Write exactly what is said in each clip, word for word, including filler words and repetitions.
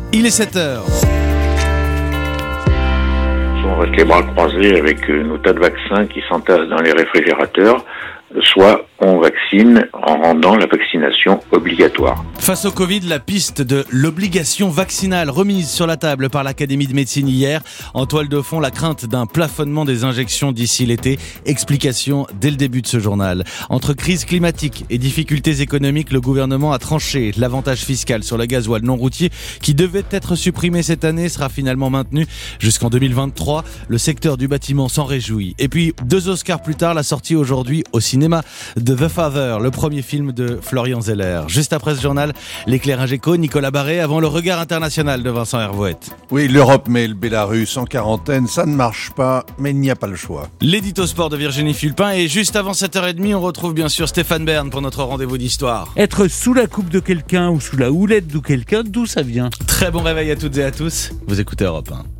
Il est sept heures. On reste les bras croisés avec nos tas de vaccins qui s'entassent dans les réfrigérateurs, soit on vaccine en rendant la vaccination obligatoire. Face au Covid, la piste de l'obligation vaccinale remise sur la table par l'Académie de médecine hier. En toile de fond, la crainte d'un plafonnement des injections d'ici l'été. Explication dès le début de ce journal. Entre crise climatique et difficultés économiques, le gouvernement a tranché. L'avantage fiscal sur le gasoil non routier qui devait être supprimé cette année sera finalement maintenu jusqu'en deux mille vingt-trois. Le secteur du bâtiment s'en réjouit. Et puis, deux Oscars plus tard, la sortie aujourd'hui au cinéma de The Father, le premier film de Florian Zeller. Juste après ce journal, l'éclairage éco, Nicolas Barré, avant le regard international de Vincent Hervouette. Oui, l'Europe met le Bélarus en quarantaine, ça ne marche pas, mais il n'y a pas le choix. L'édito sport de Virginie Fulpin, et juste avant sept heures trente, on retrouve bien sûr Stéphane Bern pour notre rendez-vous d'histoire. Être sous la coupe de quelqu'un ou sous la houlette de quelqu'un, d'où ça vient ? Très bon réveil à toutes et à tous, vous écoutez Europe un.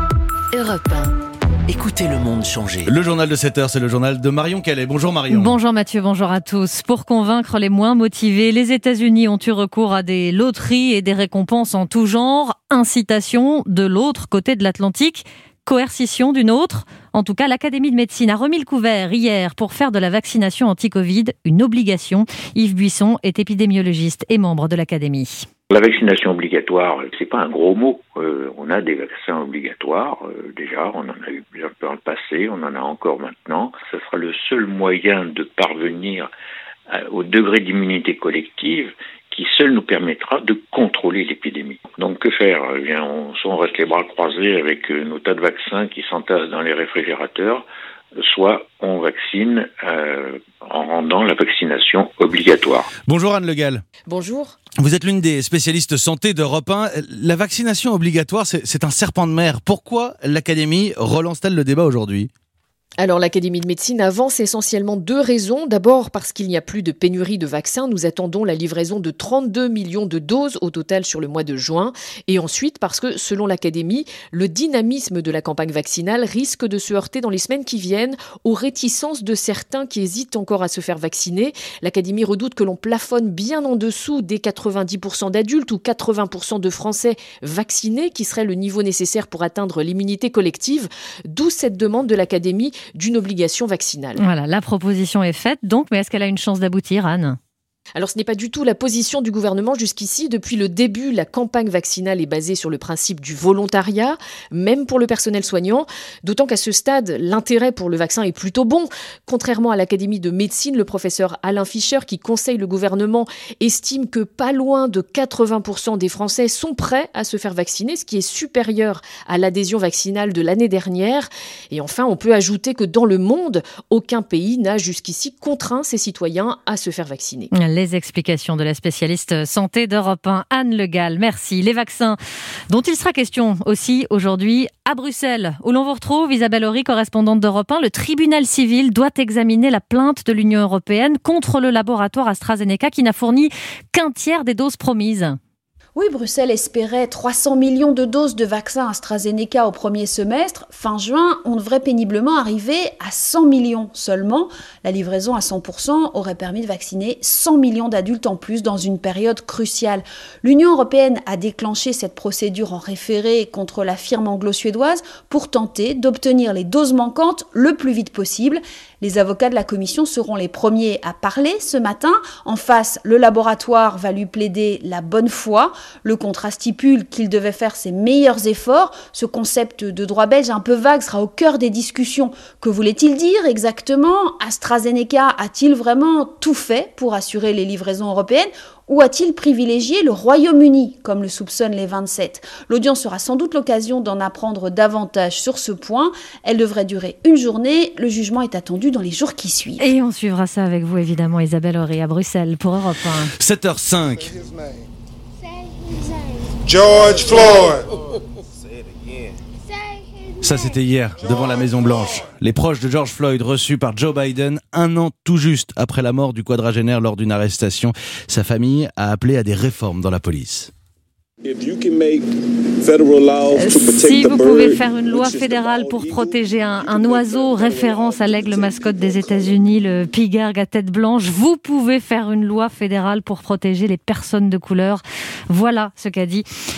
Europe un. Écoutez le monde changer. Le journal de sept heures, c'est le journal de Marion Calais. Bonjour Marion. Bonjour Mathieu, bonjour à tous. Pour convaincre les moins motivés, les États-Unis ont eu recours à des loteries et des récompenses en tout genre. Incitation de l'autre côté de l'Atlantique, coercition d'une autre. En tout cas, l'Académie de médecine a remis le couvert hier pour faire de la vaccination anti-Covid une obligation. Yves Buisson est épidémiologiste et membre de l'Académie. La vaccination obligatoire, c'est pas un gros mot. Euh, on a des vaccins obligatoires, euh, déjà, on en a eu plusieurs dans le passé, on en a encore maintenant. Ce sera le seul moyen de parvenir à, au degré d'immunité collective qui seul nous permettra de contrôler l'épidémie. Donc que faire ? Eh bien, on, soit on reste les bras croisés avec euh, nos tas de vaccins qui s'entassent dans les réfrigérateurs, soit on vaccine euh, en rendant la vaccination obligatoire. Bonjour Anne Le Gall. Bonjour. Vous êtes l'une des spécialistes santé d'Europe un. La vaccination obligatoire, c'est, c'est un serpent de mer. Pourquoi l'Académie relance-t-elle le débat aujourd'hui ? Alors l'Académie de médecine avance essentiellement deux raisons. D'abord parce qu'il n'y a plus de pénurie de vaccins. Nous attendons la livraison de trente-deux millions de doses au total sur le mois de juin. Et ensuite parce que, selon l'Académie, le dynamisme de la campagne vaccinale risque de se heurter dans les semaines qui viennent aux réticences de certains qui hésitent encore à se faire vacciner. L'Académie redoute que l'on plafonne bien en dessous des quatre-vingt-dix pour cent d'adultes ou quatre-vingts pour cent de Français vaccinés, qui serait le niveau nécessaire pour atteindre l'immunité collective. D'où cette demande de l'Académie d'une obligation vaccinale. Voilà, la proposition est faite donc, mais est-ce qu'elle a une chance d'aboutir, Anne ? Alors ce n'est pas du tout la position du gouvernement jusqu'ici. Depuis le début, la campagne vaccinale est basée sur le principe du volontariat, même pour le personnel soignant, d'autant qu'à ce stade, l'intérêt pour le vaccin est plutôt bon. Contrairement à l'Académie de médecine, le professeur Alain Fischer, qui conseille le gouvernement, estime que pas loin de quatre-vingts pour cent des Français sont prêts à se faire vacciner, ce qui est supérieur à l'adhésion vaccinale de l'année dernière. Et enfin, on peut ajouter que dans le monde, aucun pays n'a jusqu'ici contraint ses citoyens à se faire vacciner. Les explications de la spécialiste santé d'Europe un, Anne Le Gall. Merci. Les vaccins dont il sera question aussi aujourd'hui à Bruxelles, où l'on vous retrouve, Isabelle Horry, correspondante d'Europe un. Le tribunal civil doit examiner la plainte de l'Union européenne contre le laboratoire AstraZeneca qui n'a fourni qu'un tiers des doses promises. Oui, Bruxelles espérait trois cents millions de doses de vaccins AstraZeneca au premier semestre. Fin juin, on devrait péniblement arriver à cent millions seulement. La livraison à cent pour cent aurait permis de vacciner cent millions d'adultes en plus dans une période cruciale. L'Union européenne a déclenché cette procédure en référé contre la firme anglo-suédoise pour tenter d'obtenir les doses manquantes le plus vite possible. Les avocats de la Commission seront les premiers à parler ce matin. En face, le laboratoire va lui plaider la bonne foi. Le contrat stipule qu'il devait faire ses meilleurs efforts. Ce concept de droit belge un peu vague sera au cœur des discussions. Que voulait-il dire exactement ? AstraZeneca a-t-il vraiment tout fait pour assurer les livraisons européennes ? Ou a-t-il privilégié le Royaume-Uni, comme le soupçonnent les vingt-sept ? L'audience sera sans doute l'occasion d'en apprendre davantage sur ce point. Elle devrait durer une journée. Le jugement est attendu dans les jours qui suivent. Et on suivra ça avec vous, évidemment, Isabelle Horry, à Bruxelles, pour Europe un. sept heures cinq. George Floyd. Ça, c'était hier, devant la Maison-Blanche. Les proches de George Floyd reçus par Joe Biden un an tout juste après la mort du quadragénaire lors d'une arrestation. Sa famille a appelé à des réformes dans la police. Si vous pouvez faire une loi fédérale pour protéger un, un oiseau, référence à l'aigle mascotte des États-Unis, le pigargue à tête blanche, vous pouvez faire une loi fédérale pour protéger les personnes de couleur. Voilà ce qu'a dit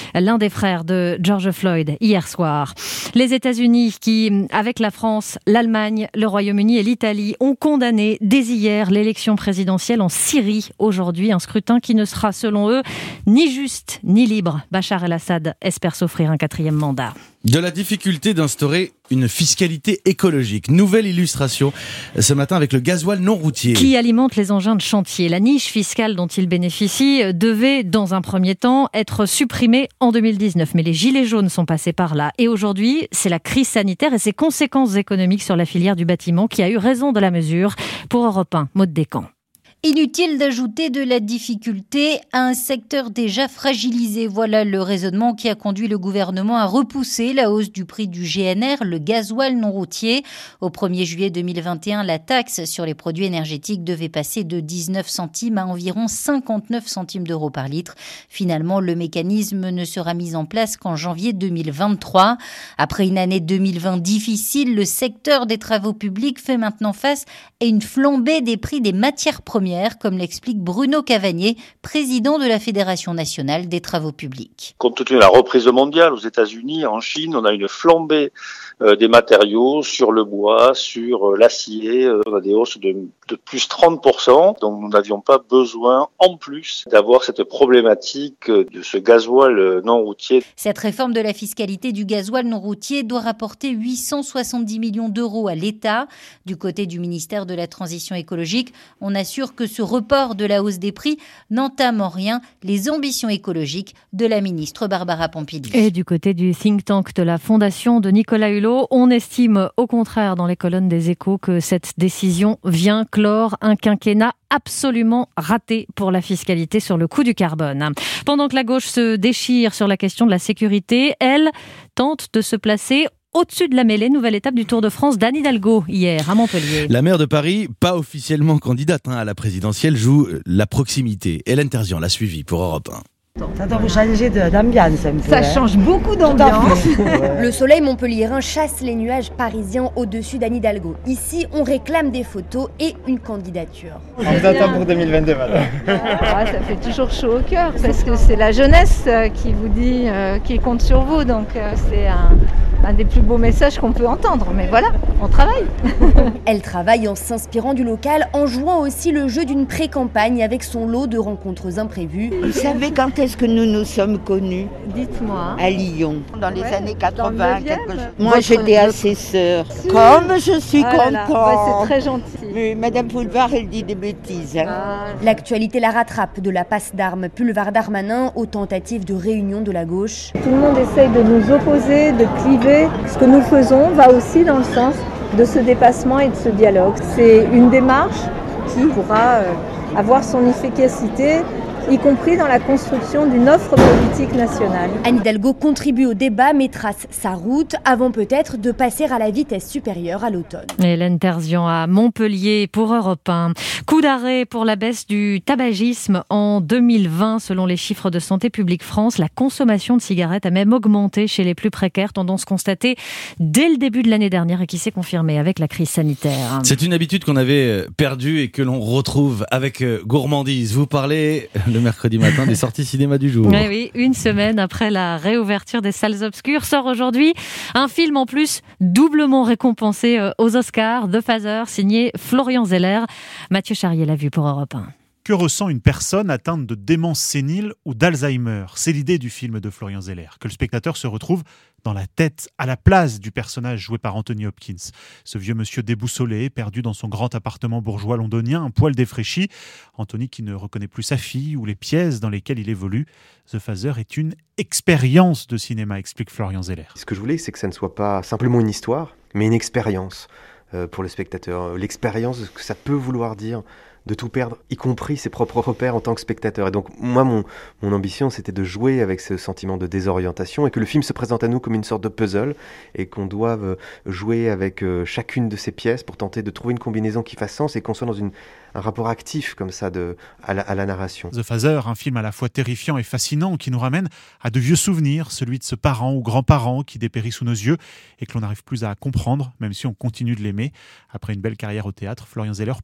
l'un des frères de George Floyd, hier soir. Les États-Unis qui, avec la France, l'Allemagne, le Royaume-Uni et l'Italie, ont condamné dès hier l'élection présidentielle en Syrie. Aujourd'hui, un scrutin qui ne sera, selon eux, ni juste ni libre. Bachar el-Assad espère s'offrir un quatrième mandat. De la difficulté d'instaurer une fiscalité écologique. Nouvelle illustration ce matin avec le gasoil non routier. Qui alimente les engins de chantier. La niche fiscale dont il bénéficie devait, dans un premier temps, être supprimée en deux mille dix-neuf. Mais les gilets jaunes sont passés par là. Et aujourd'hui, c'est la crise sanitaire et ses conséquences économiques sur la filière du bâtiment qui a eu raison de la mesure. Pour Europe un, Maud Descamps. Inutile d'ajouter de la difficulté à un secteur déjà fragilisé. Voilà le raisonnement qui a conduit le gouvernement à repousser la hausse du prix du G N R, le gasoil non routier. Au premier juillet deux mille vingt et un, la taxe sur les produits énergétiques devait passer de dix-neuf centimes à environ cinquante-neuf centimes d'euros par litre. Finalement, le mécanisme ne sera mis en place qu'en janvier deux mille vingt-trois. Après une année deux mille vingt difficile, le secteur des travaux publics fait maintenant face à une flambée des prix des matières premières, comme l'explique Bruno Cavagné, président de la Fédération nationale des travaux publics. Compte tenu de la reprise mondiale aux États-Unis, en Chine, on a une flambée euh, des matériaux sur le bois, sur euh, l'acier. Euh, on a des hausses de, de plus trente pour cent. Donc nous n'avions pas besoin, en plus, d'avoir cette problématique de ce gasoil non routier. Cette réforme de la fiscalité du gasoil non routier doit rapporter huit cent soixante-dix millions d'euros à l'État. Du côté du ministère de la Transition écologique, on assure que que ce report de la hausse des prix n'entame en rien les ambitions écologiques de la ministre Barbara Pompili. Et du côté du think tank de la Fondation de Nicolas Hulot, on estime au contraire dans les colonnes des Échos que cette décision vient clore un quinquennat absolument raté pour la fiscalité sur le coût du carbone. Pendant que la gauche se déchire sur la question de la sécurité, elle tente de se placer au-dessus de la mêlée. Nouvelle étape du Tour de France d'Anne Hidalgo hier à Montpellier. La maire de Paris, pas officiellement candidate hein, à la présidentielle, joue la proximité. Hélène Terzian l'a suivie pour Europe un. Ça doit vous changer d'ambiance un peu. Ça hein. change beaucoup d'ambiance. Le soleil montpelliérain chasse les nuages parisiens au-dessus d'Anne Hidalgo. Ici, on réclame des photos et une candidature. On vous attend pour deux mille vingt-deux, madame. Ah, ça fait toujours chaud au cœur parce que c'est la jeunesse qui vous dit, euh, qui compte sur vous. Donc euh, c'est un, un des plus beaux messages qu'on peut entendre. Mais voilà, on travaille. Elle travaille en s'inspirant du local, en jouant aussi le jeu d'une pré-campagne avec son lot de rencontres imprévues. Vous savez quand est-ce que nous nous sommes connus? Dites-moi. À Lyon. Dans les Ouais, années quatre-vingts, quelque chose. Moi, Moi, j'étais assesseur. Comme je suis Ah là contente. là, bah, c'est très gentil. Mais Madame Boulevard, elle dit des bêtises. Hein. Ah, L'actualité la rattrape de la passe d'armes Pulvar Darmanin aux tentatives de réunion de la gauche. tout le monde essaye de nous opposer, de cliver. Ce que nous faisons va aussi dans le sens de ce dépassement et de ce dialogue. C'est une démarche qui pourra euh, avoir son efficacité, y compris dans la construction d'une offre politique nationale. Anne Hidalgo contribue au débat mais trace sa route avant peut-être de passer à la vitesse supérieure à l'automne. Hélène Terzian à Montpellier pour Europe un. Coup d'arrêt pour la baisse du tabagisme en deux mille vingt. Selon les chiffres de Santé publique France, la consommation de cigarettes a même augmenté chez les plus précaires, tendance constatée dès le début de l'année dernière et qui s'est confirmée avec la crise sanitaire. C'est une habitude qu'on avait perdue et que l'on retrouve avec gourmandise. Vous parlez le mercredi matin des sorties cinéma du jour. Oui, oui, une semaine après la réouverture des salles obscures, sort aujourd'hui un film en plus doublement récompensé aux Oscars, The Father, signé Florian Zeller. Mathieu Charrier l'a vu pour Europe un. Que ressent une personne atteinte de démence sénile ou d'Alzheimer? C'est l'idée du film de Florian Zeller, que le spectateur se retrouve dans la tête, à la place du personnage joué par Anthony Hopkins. Ce vieux monsieur déboussolé, perdu dans son grand appartement bourgeois londonien, un poil défraîchi. Anthony qui ne reconnaît plus sa fille ou les pièces dans lesquelles il évolue. The Father est une expérience de cinéma, explique Florian Zeller. Ce que je voulais, c'est que ça ne soit pas simplement une histoire, mais une expérience euh, pour le spectateur. L'expérience de ce que ça peut vouloir dire de tout perdre, y compris ses propres repères en tant que spectateur. Et donc, moi, mon, mon ambition, c'était de jouer avec ce sentiment de désorientation et que le film se présente à nous comme une sorte de puzzle et qu'on doive jouer avec euh, chacune de ces pièces pour tenter de trouver une combinaison qui fasse sens et qu'on soit dans une, un rapport actif comme ça de, à, la, à la narration. The Father, un film à la fois terrifiant et fascinant qui nous ramène à de vieux souvenirs, celui de ce parent ou grand-parent qui dépérit sous nos yeux et que l'on n'arrive plus à comprendre, même si on continue de l'aimer. Après une belle carrière au théâtre, Florian Zeller prouve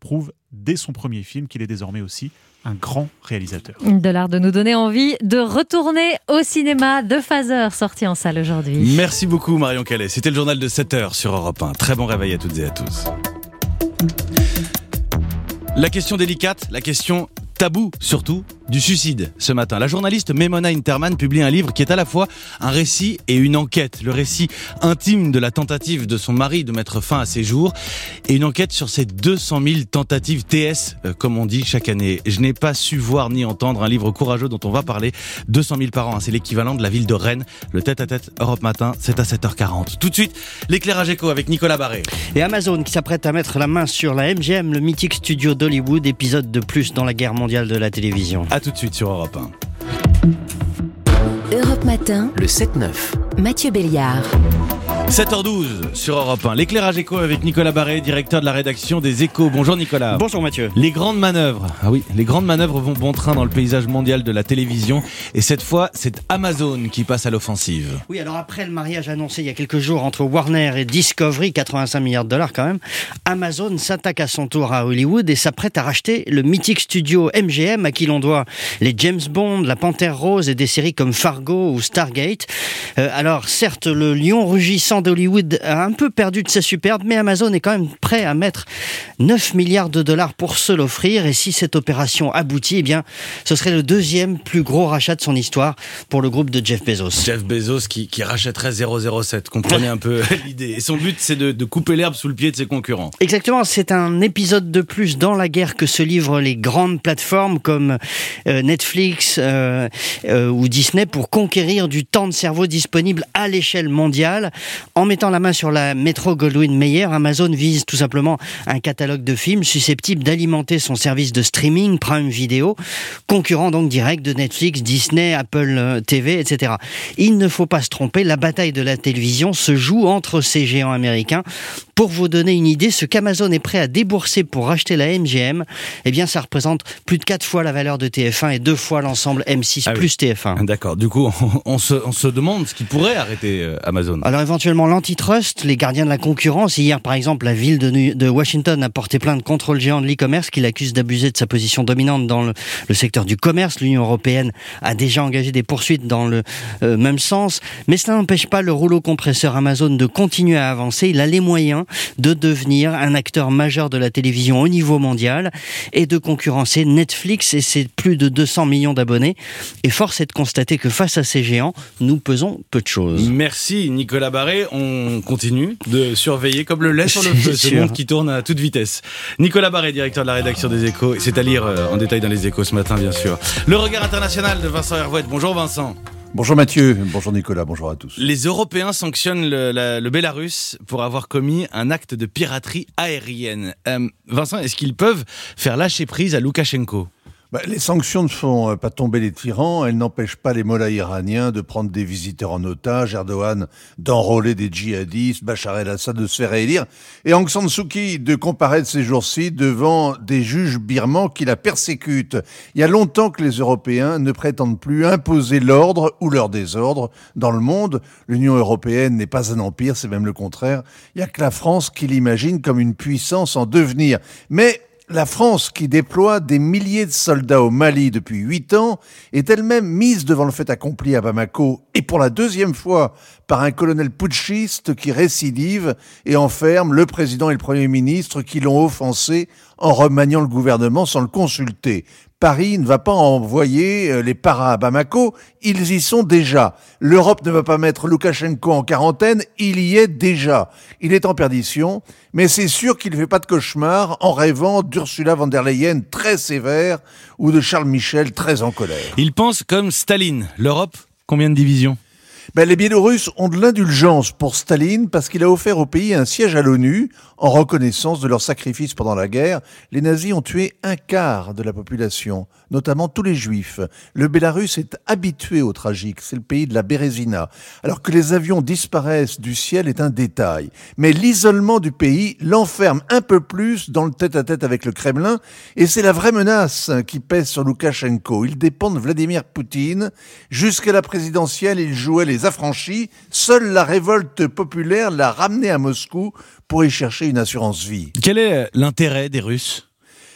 dès son premier film qu'il est désormais aussi un grand réalisateur. De l'art de nous donner envie de retourner au cinéma. The Father, sorti en salle aujourd'hui. Merci beaucoup Marion Calais. C'était le journal de sept heures sur Europe un. Très bon réveil à toutes et à tous. La question délicate, la question tabou surtout, du suicide ce matin. La journaliste Memona Interman publie un livre qui est à la fois un récit et une enquête. Le récit intime de la tentative de son mari de mettre fin à ses jours et une enquête sur ces deux cent mille tentatives T S, euh, comme on dit chaque année. Je n'ai pas su voir ni entendre un livre courageux dont on va parler. deux cent mille par an, hein, c'est l'équivalent de la ville de Rennes. Le tête-à-tête Europe Matin, c'est à sept heures quarante. Tout de suite, l'éclairage écho avec Nicolas Barré. Et Amazon qui s'apprête à mettre la main sur la M G M, le mythique studio d'Hollywood, épisode de plus dans la guerre mondiale de la télévision. À tout de suite sur Europe un. Europe Matin, le sept neuf. Mathieu Béliard. sept heures douze sur Europe un. L'éclairage écho avec Nicolas Barré, directeur de la rédaction des Échos. Bonjour Nicolas. Bonjour Mathieu. Les grandes manœuvres. Ah oui, les grandes manœuvres vont bon train dans le paysage mondial de la télévision. Et cette fois, c'est Amazon qui passe à l'offensive. Oui, alors après le mariage annoncé il y a quelques jours entre Warner et Discovery, quatre-vingt-cinq milliards de dollars quand même, Amazon s'attaque à son tour à Hollywood et s'apprête à racheter le mythique studio M G M à qui l'on doit les James Bond, la Panthère Rose et des séries comme Fargo ou Stargate. Euh, alors certes, le lion rugissant d'Hollywood a un peu perdu de sa superbe, mais Amazon est quand même prêt à mettre neuf milliards de dollars pour se l'offrir. Et si cette opération aboutit, eh bien, ce serait le deuxième plus gros rachat de son histoire pour le groupe de Jeff Bezos. Jeff Bezos qui, qui rachèterait zéro zéro sept. Comprenez un peu l'idée. Et son but, c'est de, de couper l'herbe sous le pied de ses concurrents. Exactement. C'est un épisode de plus dans la guerre que se livrent les grandes plateformes comme euh, Netflix euh, euh, ou Disney pour conquérir du temps de cerveau disponible à l'échelle mondiale. En mettant la main sur la Metro-Goldwyn-Mayer, Amazon vise tout simplement un catalogue de films susceptible d'alimenter son service de streaming Prime Video, concurrent donc direct de Netflix, Disney, Apple T V, et cetera. Il ne faut pas se tromper, la bataille de la télévision se joue entre ces géants américains. Pour vous donner une idée, ce qu'Amazon est prêt à débourser pour racheter la M G M, eh bien ça représente plus de quatre fois la valeur de T F un et deux fois l'ensemble M six ah plus oui. T F un. D'accord, du coup on, on, se, on se demande ce qui pourrait arrêter euh, Amazon. Alors éventuellement l'antitrust, les gardiens de la concurrence. Hier par exemple, la ville de, New- de Washington a porté plainte contre le géant de l'e-commerce qui l'accuse d'abuser de sa position dominante dans le, le secteur du commerce. L'Union européenne a déjà engagé des poursuites dans le euh, même sens. Mais cela n'empêche pas le rouleau compresseur Amazon de continuer à avancer. Il a les moyens de devenir un acteur majeur de la télévision au niveau mondial et de concurrencer Netflix et ses plus de deux cents millions d'abonnés. Et force est de constater que face à ces géants, nous pesons peu de choses. Merci Nicolas Barré. On continue de surveiller comme le lait sur le feu, ce monde qui tourne à toute vitesse. Nicolas Barré, directeur de la rédaction des Échos. C'est à lire en détail dans les Échos ce matin, bien sûr. Le regard international de Vincent Hervouette. Bonjour Vincent. Bonjour Mathieu, bonjour Nicolas, bonjour à tous. Les Européens sanctionnent le, la, le Bélarus pour avoir commis un acte de piraterie aérienne. Euh, Vincent, est-ce qu'ils peuvent faire lâcher prise à Loukachenko ? Bah, les sanctions ne font pas tomber les tyrans, elles n'empêchent pas les mollahs iraniens de prendre des visiteurs en otage, Erdogan d'enrôler des djihadistes, Bachar el-Assad de se faire élire, et Aung San Suu Kyi de comparaître ces jours-ci devant des juges birmans qui la persécutent. Il y a longtemps que les Européens ne prétendent plus imposer l'ordre ou leur désordre dans le monde. L'Union européenne n'est pas un empire, c'est même le contraire. Il n'y a que la France qui l'imagine comme une puissance en devenir. Mais la France, qui déploie des milliers de soldats au Mali depuis huit ans, est elle-même mise devant le fait accompli à Bamako, et pour la deuxième fois par un colonel putschiste qui récidive et enferme le président et le premier ministre qui l'ont offensé en remaniant le gouvernement sans le consulter. Paris ne va pas envoyer les paras à Bamako, ils y sont déjà. L'Europe ne va pas mettre Loukachenko en quarantaine, il y est déjà. Il est en perdition, mais c'est sûr qu'il ne fait pas de cauchemar en rêvant d'Ursula von der Leyen très sévère ou de Charles Michel très en colère. Il pense comme Staline. L'Europe, combien de divisions ? Ben, les Biélorusses ont de l'indulgence pour Staline parce qu'il a offert au pays un siège à l'ONU en reconnaissance de leur sacrifice pendant la guerre. Les nazis ont tué un quart de la population, notamment tous les juifs. Le Bélarus est habitué au tragique, c'est le pays de la Bérésina. Alors que les avions disparaissent du ciel est un détail. Mais l'isolement du pays l'enferme un peu plus dans le tête-à-tête avec le Kremlin et c'est la vraie menace qui pèse sur Loukachenko. Il dépend de Vladimir Poutine. Jusqu'à la présidentielle, il jouait les affranchis. Seule la révolte populaire l'a ramené à Moscou pour y chercher une assurance vie. Quel est l'intérêt des Russes ?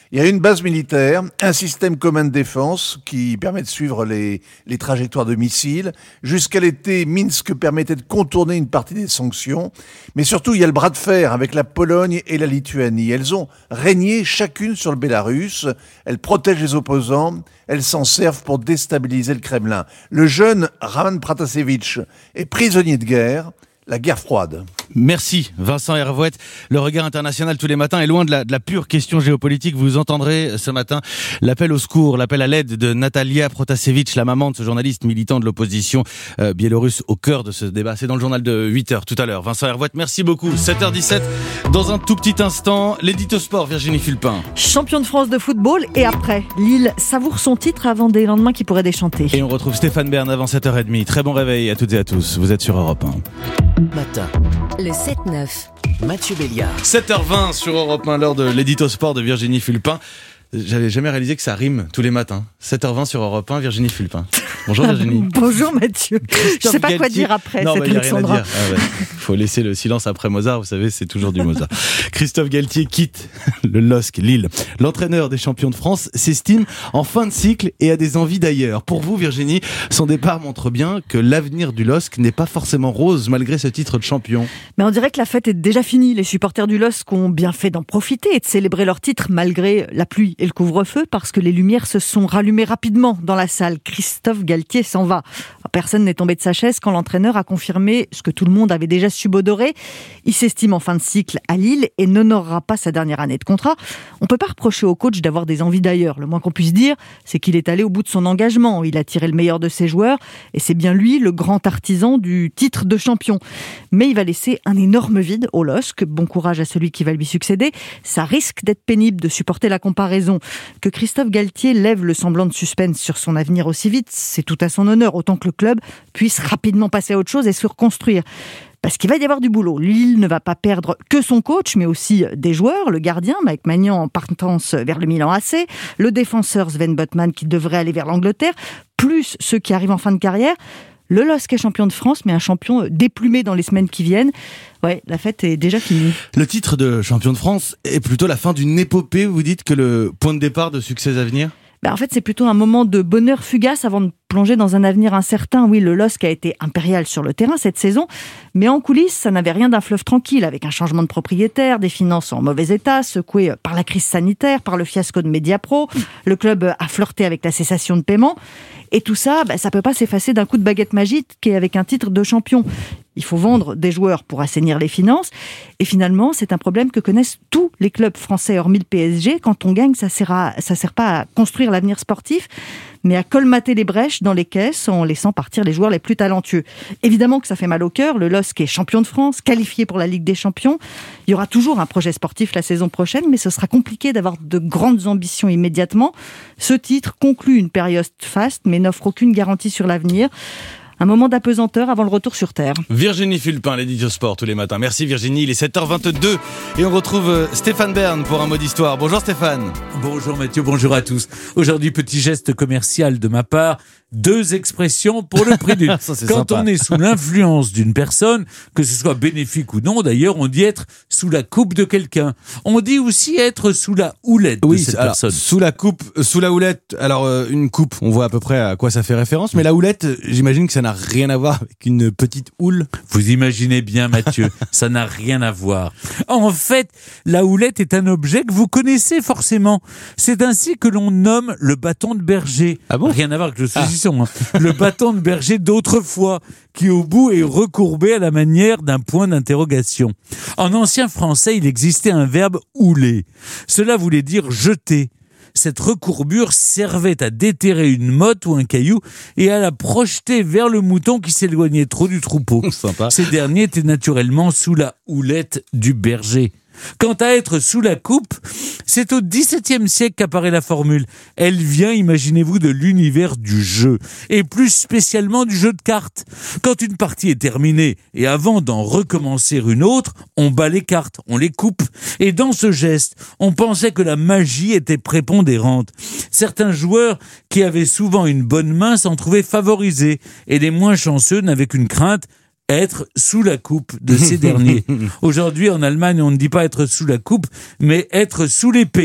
Il y a une base militaire, un système commun de défense qui permet de suivre les, les trajectoires de missiles. Jusqu'à l'été, Minsk permettait de contourner une partie des sanctions. Mais surtout, il y a le bras de fer avec la Pologne et la Lituanie. Elles ont régné chacune sur le Bélarus. Elles protègent les opposants. Elles s'en servent pour déstabiliser le Kremlin. Le jeune Raman Pratasevich est prisonnier de guerre. La guerre froide. Merci Vincent Hervouet. Le regard international tous les matins est loin de la, de la pure question géopolitique. Vous entendrez ce matin l'appel au secours, l'appel à l'aide de Natalia Protasevich, la maman de ce journaliste militant de l'opposition euh, biélorusse au cœur de ce débat. C'est dans le journal de huit heures tout à l'heure. Vincent Hervouet, merci beaucoup. sept heures dix-sept, dans un tout petit instant, l'édito sport, Virginie Fulpin. Champion de France de football et après, Lille savoure son titre avant des lendemains qui pourraient déchanter. Et on retrouve Stéphane Bern avant sept heures trente. Très bon réveil à toutes et à tous. Vous êtes sur Europe un. Matin. Le sept neuf. Mathieu Béliard. sept heures vingt sur Europe un, l'heure de l'édito sport de Virginie Fulpin. J'avais jamais réalisé que ça rime tous les matins. sept heures vingt sur Europe un, Virginie Fulpin. Bonjour Virginie. Bonjour Mathieu. Je sais pas Galtier. Quoi dire après non, cette bah, Alexandra. Il ah ouais. Faut laisser le silence après Mozart, vous savez, c'est toujours du Mozart. Christophe Galtier quitte le L O S C Lille. L'entraîneur des champions de France s'estime en fin de cycle et a des envies d'ailleurs. Pour vous Virginie, son départ montre bien que l'avenir du L O S C n'est pas forcément rose malgré ce titre de champion. Mais on dirait que la fête est déjà finie. Les supporters du L O S C ont bien fait d'en profiter et de célébrer leur titre malgré la pluie et le couvre-feu parce que les lumières se sont rallumées rapidement dans la salle. Christophe Galtier s'en va. Personne n'est tombé de sa chaise quand l'entraîneur a confirmé ce que tout le monde avait déjà subodoré. Il s'estime en fin de cycle à Lille et n'honorera pas sa dernière année de contrat. On ne peut pas reprocher au coach d'avoir des envies d'ailleurs. Le moins qu'on puisse dire, c'est qu'il est allé au bout de son engagement. Il a tiré le meilleur de ses joueurs et c'est bien lui le grand artisan du titre de champion. Mais il va laisser un énorme vide au L O S C. Bon courage à celui qui va lui succéder. Ça risque d'être pénible de supporter la comparaison. Que Christophe Galtier lève le semblant de suspense sur son avenir aussi vite, c'est tout à son honneur, autant que le club puisse rapidement passer à autre chose et se reconstruire. Parce qu'il va y avoir du boulot. Lille ne va pas perdre que son coach, mais aussi des joueurs. Le gardien, Mike Maignan, en partance vers le Milan A C. Le défenseur, Sven Botman, qui devrait aller vers l'Angleterre. Plus ceux qui arrivent en fin de carrière. Le L O S C est champion de France, mais un champion déplumé dans les semaines qui viennent. Ouais, la fête est déjà finie. Le titre de champion de France est plutôt la fin d'une épopée. Vous dites que le point de départ de succès à venir ? Ben en fait, c'est plutôt un moment de bonheur fugace avant de plonger dans un avenir incertain. Oui, le L O S C a été impérial sur le terrain cette saison, mais en coulisses, ça n'avait rien d'un fleuve tranquille, avec un changement de propriétaire, des finances en mauvais état, secouées par la crise sanitaire, par le fiasco de Mediapro. Le club a flirté avec la cessation de paiement. Et tout ça, ben, ça peut pas s'effacer d'un coup de baguette magique avec un titre de champion. Il faut vendre des joueurs pour assainir les finances. Et finalement, c'est un problème que connaissent tous les clubs français, hormis le P S G. Quand on gagne, ça sert à, ça sert pas à construire l'avenir sportif, mais à colmater les brèches dans les caisses en laissant partir les joueurs les plus talentueux. Évidemment que ça fait mal au cœur. Le L O S C est champion de France, qualifié pour la Ligue des Champions. Il y aura toujours un projet sportif la saison prochaine, mais ce sera compliqué d'avoir de grandes ambitions immédiatement. Ce titre conclut une période faste, mais n'offre aucune garantie sur l'avenir. Un moment d'apesanteur avant le retour sur Terre. Virginie Fulpin, l'édito sport tous les matins. Merci Virginie, il est sept heures vingt-deux et on retrouve Stéphane Bern pour un mot d'histoire. Bonjour Stéphane. Bonjour Mathieu, bonjour à tous. Aujourd'hui, petit geste commercial de ma part. Deux expressions pour le prix d'une. Ça, Quand sympa. on est sous l'influence d'une personne, que ce soit bénéfique ou non, d'ailleurs, on dit être sous la coupe de quelqu'un. On dit aussi être sous la houlette Oui, de cette alors, personne. sous la coupe, euh, sous la houlette. Alors euh, une coupe, on voit à peu près à quoi ça fait référence, mais la houlette, euh, j'imagine que ça n'a rien à voir avec une petite houle. Vous imaginez bien, Mathieu, ça n'a rien à voir. En fait, la houlette est un objet que vous connaissez forcément. C'est ainsi que l'on nomme le bâton de berger. Ah bon ? Rien à voir avec le saucisson. Hein. Le bâton de berger d'autrefois, qui au bout est recourbé à la manière d'un point d'interrogation. En ancien français, il existait un verbe houler. Cela voulait dire jeter. Cette recourbure servait à déterrer une motte ou un caillou et à la projeter vers le mouton qui s'éloignait trop du troupeau. Sympa. Ces derniers étaient naturellement sous la houlette du berger. Quant à être sous la coupe, c'est au dix-septième siècle qu'apparaît la formule. Elle vient, imaginez-vous, de l'univers du jeu, et plus spécialement du jeu de cartes. Quand une partie est terminée, et avant d'en recommencer une autre, on bat les cartes, on les coupe. Et dans ce geste, on pensait que la magie était prépondérante. Certains joueurs, qui avaient souvent une bonne main, s'en trouvaient favorisés, et les moins chanceux n'avaient qu'une crainte, être sous la coupe de ces derniers. Aujourd'hui, en Allemagne, on ne dit pas être sous la coupe, mais être sous l'épée.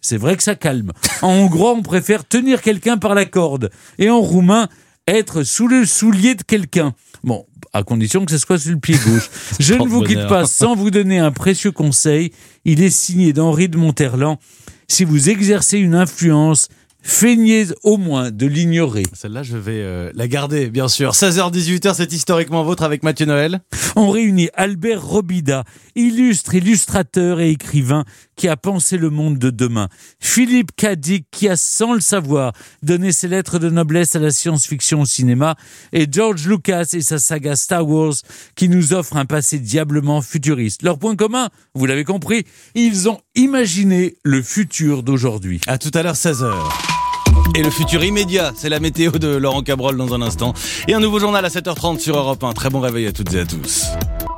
c'est vrai que ça calme. En hongrois, on préfère tenir quelqu'un par la corde. Et en roumain, être sous le soulier de quelqu'un. Bon, à condition que ce soit sur le pied gauche. Je ne vous quitte pas sans vous donner un précieux conseil. Il est signé d'Henri de Monterland. Si vous exercez une influence, feignez au moins de l'ignorer. Celle-là, je vais euh, la garder, bien sûr. seize heures dix-huit heures, c'est Historiquement Vôtre avec Mathieu Noël. On réunit Albert Robida, illustre illustrateur et écrivain qui a pensé le monde de demain. Philippe Cadic, qui a, sans le savoir, donné ses lettres de noblesse à la science-fiction au cinéma. Et George Lucas et sa saga Star Wars, qui nous offre un passé diablement futuriste. Leur point commun, vous l'avez compris, ils ont imaginé le futur d'aujourd'hui. À tout à l'heure, seize heures. Et le futur immédiat, c'est la météo de Laurent Cabrol dans un instant. Et un nouveau journal à sept heures trente sur Europe un. Très bon réveil à toutes et à tous.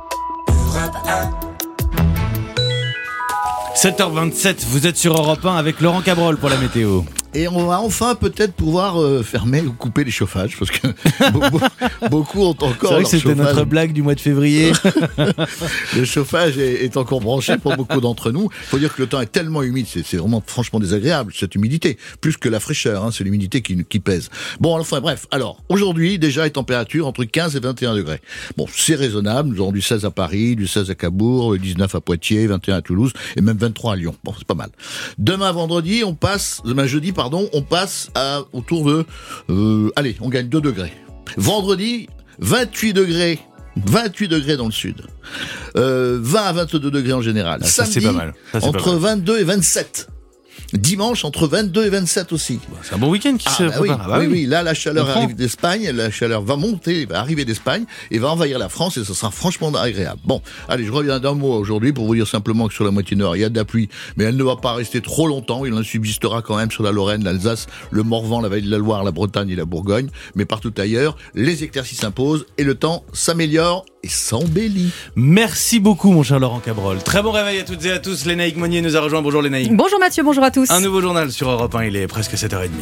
sept heures vingt-sept, vous êtes sur Europe un avec Laurent Cabrol pour la météo. Et on va enfin peut-être pouvoir euh, fermer ou couper les chauffages, parce que beaucoup, beaucoup ont encore C'est vrai que c'était chauffage. notre blague du mois de février. Le chauffage est, est encore branché pour beaucoup d'entre nous. Il faut dire que le temps est tellement humide, c'est, c'est vraiment franchement désagréable, cette humidité. Plus que la fraîcheur, hein, c'est l'humidité qui, qui pèse. Bon, enfin bref, alors, aujourd'hui, déjà, les températures entre quinze et vingt et un degrés. Bon, c'est raisonnable, nous avons du seize à Paris, du seize à Cabourg, dix-neuf à Poitiers, vingt et un à Toulouse, et même vingt-trois à Lyon. Bon, c'est pas mal. Demain, vendredi, on passe, demain, jeudi, pardon, on passe à autour de, euh, allez, on gagne deux degrés. Vendredi, vingt-huit degrés, vingt-huit degrés dans le sud, euh, vingt à vingt-deux degrés en général. Ah, ça, Samedi, c'est pas mal. Ça, c'est entre pas mal. vingt-deux et vingt-sept. Dimanche, entre vingt-deux et vingt-sept aussi. C'est un bon week-end qui ah, se bah oui, prépare. Ah bah oui, oui. oui, là, la chaleur On prend. arrive d'Espagne, la chaleur va monter, va arriver d'Espagne, et va envahir la France, et ce sera franchement agréable. Bon, allez, je reviens d'un mot aujourd'hui pour vous dire simplement que sur la moitié nord, il y a de la pluie, mais elle ne va pas rester trop longtemps, il en subsistera quand même sur la Lorraine, l'Alsace, le Morvan, la Vallée de la Loire, la Bretagne et la Bourgogne, mais partout ailleurs, les éclaircies s'imposent, et le temps s'améliore et s'embellit. Merci beaucoup, mon cher Laurent Cabrol. Très bon réveil à toutes et à tous. Lénaïque Monnier nous a rejoint. Bonjour Lénaïque. Bonjour Mathieu, bonjour à tous. Un nouveau journal sur Europe un, il est presque sept heures trente.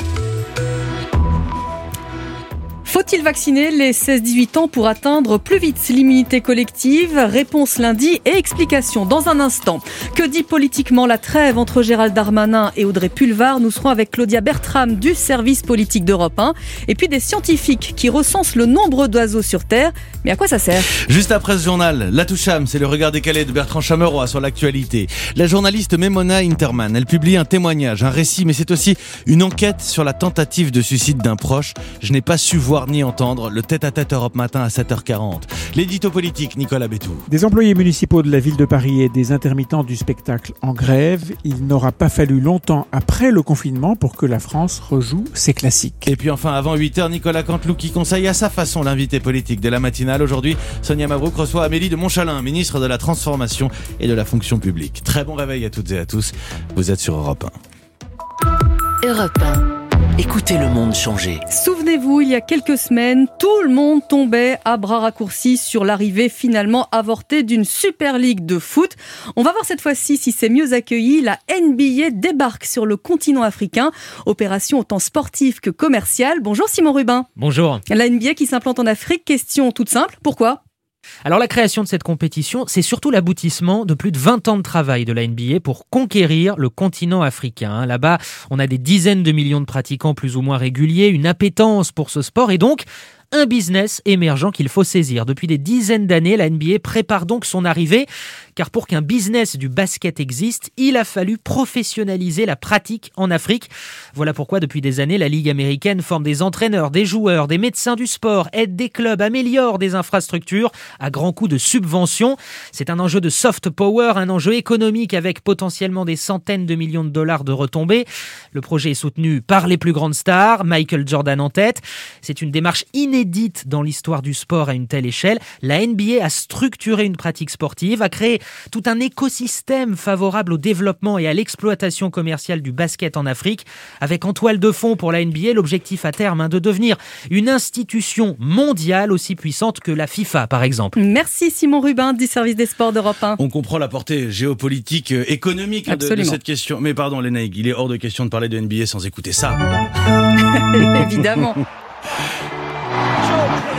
Faut-il vacciner les seize dix-huit ans pour atteindre plus vite l'immunité collective ? Réponse lundi et explication dans un instant. Que dit politiquement la trêve entre Gérald Darmanin et Audrey Pulvar ? Nous serons avec Claudia Bertram du service politique d'Europe un. Et puis des scientifiques qui recensent le nombre d'oiseaux sur Terre. Mais à quoi ça sert ? Juste après ce journal, La Toucham, c'est le regard décalé de Bertrand Chameroy sur l'actualité. La journaliste Memona Interman, elle publie un témoignage, un récit, mais c'est aussi une enquête sur la tentative de suicide d'un proche. Je n'ai pas su voir ni entendre. Le tête-à-tête Europe Matin à sept heures quarante. L'édito politique, Nicolas Bétou. Des employés municipaux de la ville de Paris et des intermittents du spectacle en grève. Il n'aura pas fallu longtemps après le confinement pour que la France rejoue ses classiques. Et puis enfin, avant huit heures, Nicolas Canteloup qui conseille à sa façon l'invité politique de la matinale. Aujourd'hui, Sonia Mabrouk reçoit Amélie de Montchalin, ministre de la Transformation et de la Fonction publique. Très bon réveil à toutes et à tous. Vous êtes sur Europe un. Europe un. Écoutez le monde changer. Souvenez-vous, il y a quelques semaines, tout le monde tombait à bras raccourcis sur l'arrivée finalement avortée d'une Super League de foot. On va voir cette fois-ci si c'est mieux accueilli. La N B A débarque sur le continent africain. Opération autant sportive que commerciale. Bonjour Simon Rubin. Bonjour. La N B A qui s'implante en Afrique. Question toute simple. Pourquoi ? Alors la création de cette compétition, c'est surtout l'aboutissement de plus de vingt ans de travail de la N B A pour conquérir le continent africain. Là-bas, on a des dizaines de millions de pratiquants plus ou moins réguliers, une appétence pour ce sport et donc un business émergent qu'il faut saisir. Depuis des dizaines d'années, la N B A prépare donc son arrivée, car pour qu'un business du basket existe, il a fallu professionnaliser la pratique en Afrique. Voilà pourquoi depuis des années, la Ligue américaine forme des entraîneurs, des joueurs, des médecins du sport, aide des clubs, améliore des infrastructures à grands coups de subventions. C'est un enjeu de soft power, un enjeu économique avec potentiellement des centaines de millions de dollars de retombées. Le projet est soutenu par les plus grandes stars, Michael Jordan en tête. C'est une démarche inédite inédite dans l'histoire du sport à une telle échelle. La N B A a structuré une pratique sportive, a créé tout un écosystème favorable au développement et à l'exploitation commerciale du basket en Afrique, avec en toile de fond pour la N B A l'objectif à terme hein, de devenir une institution mondiale aussi puissante que la FIFA par exemple. Merci Simon Rubin du service des sports d'Europe un. On comprend la portée géopolitique, euh, économique hein, de, de cette question. Mais pardon Lénaïque, il est hors de question de parler de N B A sans écouter ça. Évidemment.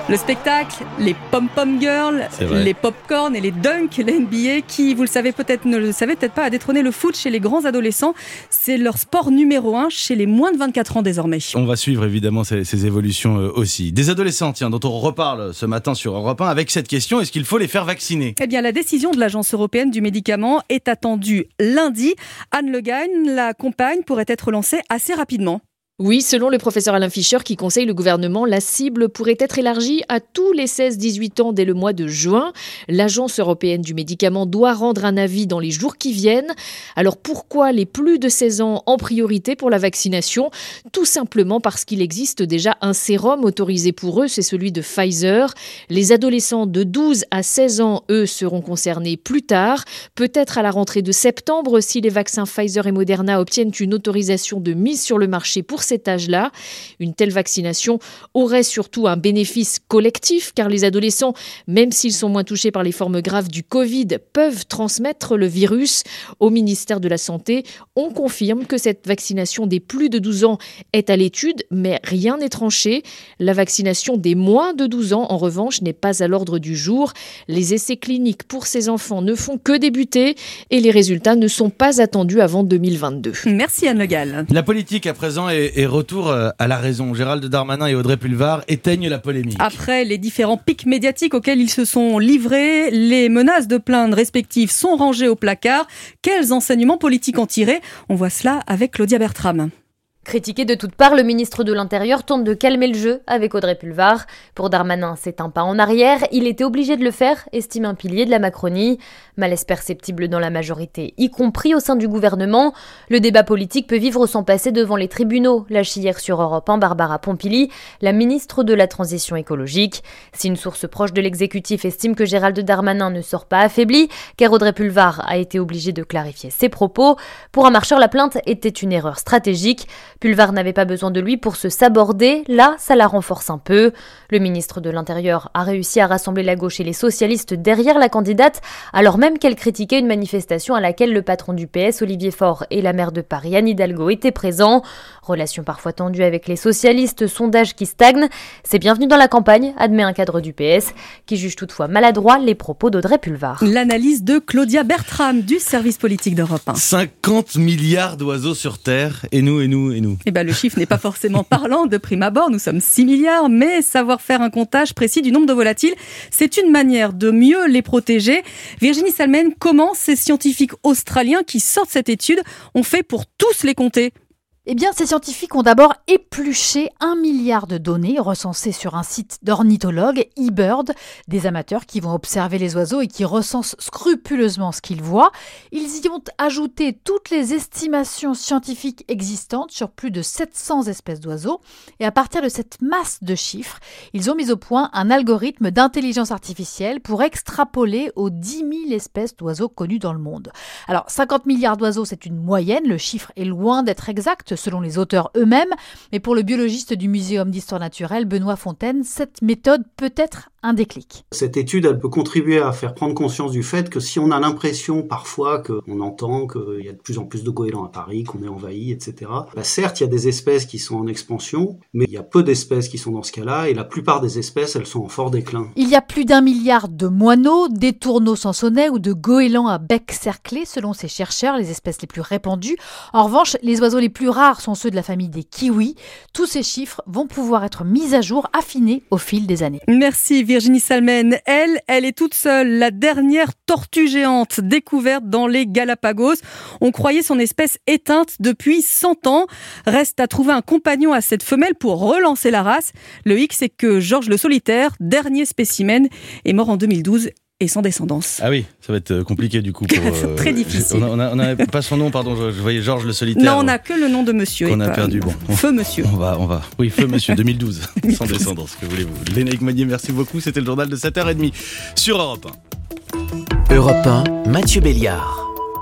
Le spectacle, les pom-pom girls, les pop-corn et les dunk, la N B A qui, vous le savez peut-être, ne le savez peut-être pas, a détrôné le foot chez les grands adolescents. C'est leur sport numéro un chez les moins de vingt-quatre ans désormais. On va suivre évidemment ces, ces évolutions aussi. Des adolescents, tiens, dont on reparle ce matin sur Europe un avec cette question, est-ce qu'il faut les faire vacciner ? Eh bien, la décision de l'Agence européenne du médicament est attendue lundi. Anne Le Guen, la campagne pourrait être lancée assez rapidement. Oui, selon le professeur Alain Fischer qui conseille le gouvernement, la cible pourrait être élargie à tous les seize dix-huit ans dès le mois de juin. L'Agence européenne du médicament doit rendre un avis dans les jours qui viennent. Alors pourquoi les plus de seize ans en priorité pour la vaccination ? Tout simplement parce qu'il existe déjà un sérum autorisé pour eux, c'est celui de Pfizer. Les adolescents de douze à seize ans, eux, seront concernés plus tard, peut-être à la rentrée de septembre si les vaccins Pfizer et Moderna obtiennent une autorisation de mise sur le marché pour cet âge-là. Une telle vaccination aurait surtout un bénéfice collectif car les adolescents, même s'ils sont moins touchés par les formes graves du Covid, peuvent transmettre le virus. Au ministère de la Santé, on confirme que cette vaccination des plus de douze ans est à l'étude, mais rien n'est tranché. La vaccination des moins de douze ans, en revanche, n'est pas à l'ordre du jour. Les essais cliniques pour ces enfants ne font que débuter et les résultats ne sont pas attendus avant deux mille vingt-deux. Merci Anne Le Guen. La politique à présent est Et retour à la raison. Gérald Darmanin et Audrey Pulvar éteignent la polémique. Après les différents pics médiatiques auxquels ils se sont livrés, les menaces de plainte respectives sont rangées au placard. Quels enseignements politiques en tirer ? On voit cela avec Claudia Bertram. Critiqué de toutes parts, le ministre de l'Intérieur tente de calmer le jeu avec Audrey Pulvar. Pour Darmanin, c'est un pas en arrière. Il était obligé de le faire, estime un pilier de la Macronie. Malaise perceptible dans la majorité, y compris au sein du gouvernement. Le débat politique peut vivre sans passer devant les tribunaux, lâche hier sur Europe un Barbara Pompili, la ministre de la Transition écologique. Si une source proche de l'exécutif estime que Gérald Darmanin ne sort pas affaibli, car Audrey Pulvar a été obligée de clarifier ses propos, pour un marcheur, la plainte était une erreur stratégique. Pulvar n'avait pas besoin de lui pour se saborder, là, ça la renforce un peu. Le ministre de l'Intérieur a réussi à rassembler la gauche et les socialistes derrière la candidate, alors même qu'elle critiquait une manifestation à laquelle le patron du P S, Olivier Faure, et la maire de Paris, Anne Hidalgo, étaient présents. Relation parfois tendue avec les socialistes, sondage qui stagne. C'est bienvenu dans la campagne, admet un cadre du P S, qui juge toutefois maladroit les propos d'Audrey Pulvar. L'analyse de Claudia Bertram du service politique d'Europe un. cinquante milliards d'oiseaux sur Terre, et nous, et nous, et nous. Eh ben, le chiffre n'est pas forcément parlant de prime abord, nous sommes six milliards, mais savoir faire un comptage précis du nombre de volatiles, c'est une manière de mieux les protéger. Virginie Salmen, comment ces scientifiques australiens qui sortent cette étude ont fait pour tous les compter ? Eh bien, ces scientifiques ont d'abord épluché un milliard de données recensées sur un site d'ornithologues, eBird, des amateurs qui vont observer les oiseaux et qui recensent scrupuleusement ce qu'ils voient. Ils y ont ajouté toutes les estimations scientifiques existantes sur plus de sept cents espèces d'oiseaux. Et à partir de cette masse de chiffres, ils ont mis au point un algorithme d'intelligence artificielle pour extrapoler aux dix mille espèces d'oiseaux connues dans le monde. Alors, cinquante milliards d'oiseaux, c'est une moyenne. Le chiffre est loin d'être exact, selon les auteurs eux-mêmes. Mais pour le biologiste du Muséum d'histoire naturelle, Benoît Fontaine, cette méthode peut être un déclic. Cette étude, elle peut contribuer à faire prendre conscience du fait que si on a l'impression parfois qu'on entend qu'il y a de plus en plus de goélands à Paris, qu'on est envahi, et cetera. Bah certes, il y a des espèces qui sont en expansion, mais il y a peu d'espèces qui sont dans ce cas-là, et la plupart des espèces, elles sont en fort déclin. Il y a plus d'un milliard de moineaux, d'étourneaux sansonnets ou de goélands à bec cerclé, selon ces chercheurs, les espèces les plus répandues. En revanche, les oiseaux les plus rares sont ceux de la famille des kiwis. Tous ces chiffres vont pouvoir être mis à jour, affinés au fil des années. Merci Virginie Salmen. Elle, elle est toute seule, la dernière tortue géante découverte dans les Galapagos. On croyait son espèce éteinte depuis cent ans. Reste à trouver un compagnon à cette femelle pour relancer la race. Le hic, c'est que Georges le Solitaire, dernier spécimen, est mort en deux mille douze. Et sans descendance. Ah oui, ça va être compliqué du coup. Pour, euh, très difficile. On n'a on a, on a pas son nom, pardon, je, je voyais Georges le Solitaire. Non, on n'a que le nom de monsieur. On a perdu, bon. On, feu monsieur. On va, on va. Oui, feu monsieur, deux mille douze, sans descendance, que voulez-vous. Lénaïque Magnier, merci beaucoup, c'était le journal de sept heures trente sur Europe un. Europe un, Mathieu Béliard.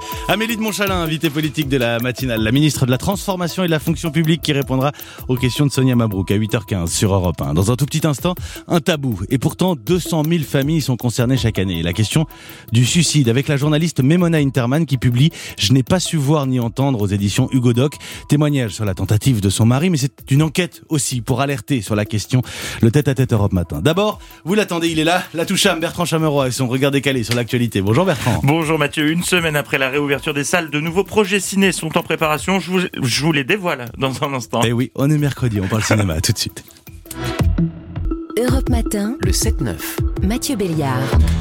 Amélie de Montchalin, invitée politique de la matinale, la ministre de la Transformation et de la Fonction publique qui répondra aux questions de Sonia Mabrouk à huit heures quinze sur Europe un. Dans un tout petit instant, un tabou. Et pourtant, deux cent mille familles sont concernées chaque année. La question du suicide avec la journaliste Memona Interman qui publie « Je n'ai pas su voir ni entendre » aux éditions Hugo Doc. Témoignage sur la tentative de son mari, mais c'est une enquête aussi pour alerter sur la question. Le tête-à-tête Europe Matin. D'abord, vous l'attendez, il est là, la Toucham, Bertrand Chameroy et son regard décalé sur l'actualité. Bonjour Bertrand. Bonjour Mathieu. Une semaine après la réouverture des salles, de nouveaux projets ciné sont en préparation. Je vous, je vous les dévoile dans un instant. Eh oui, on est mercredi, on parle cinéma tout de suite. Europe Matin, le sept neuf. Mathieu Béliard.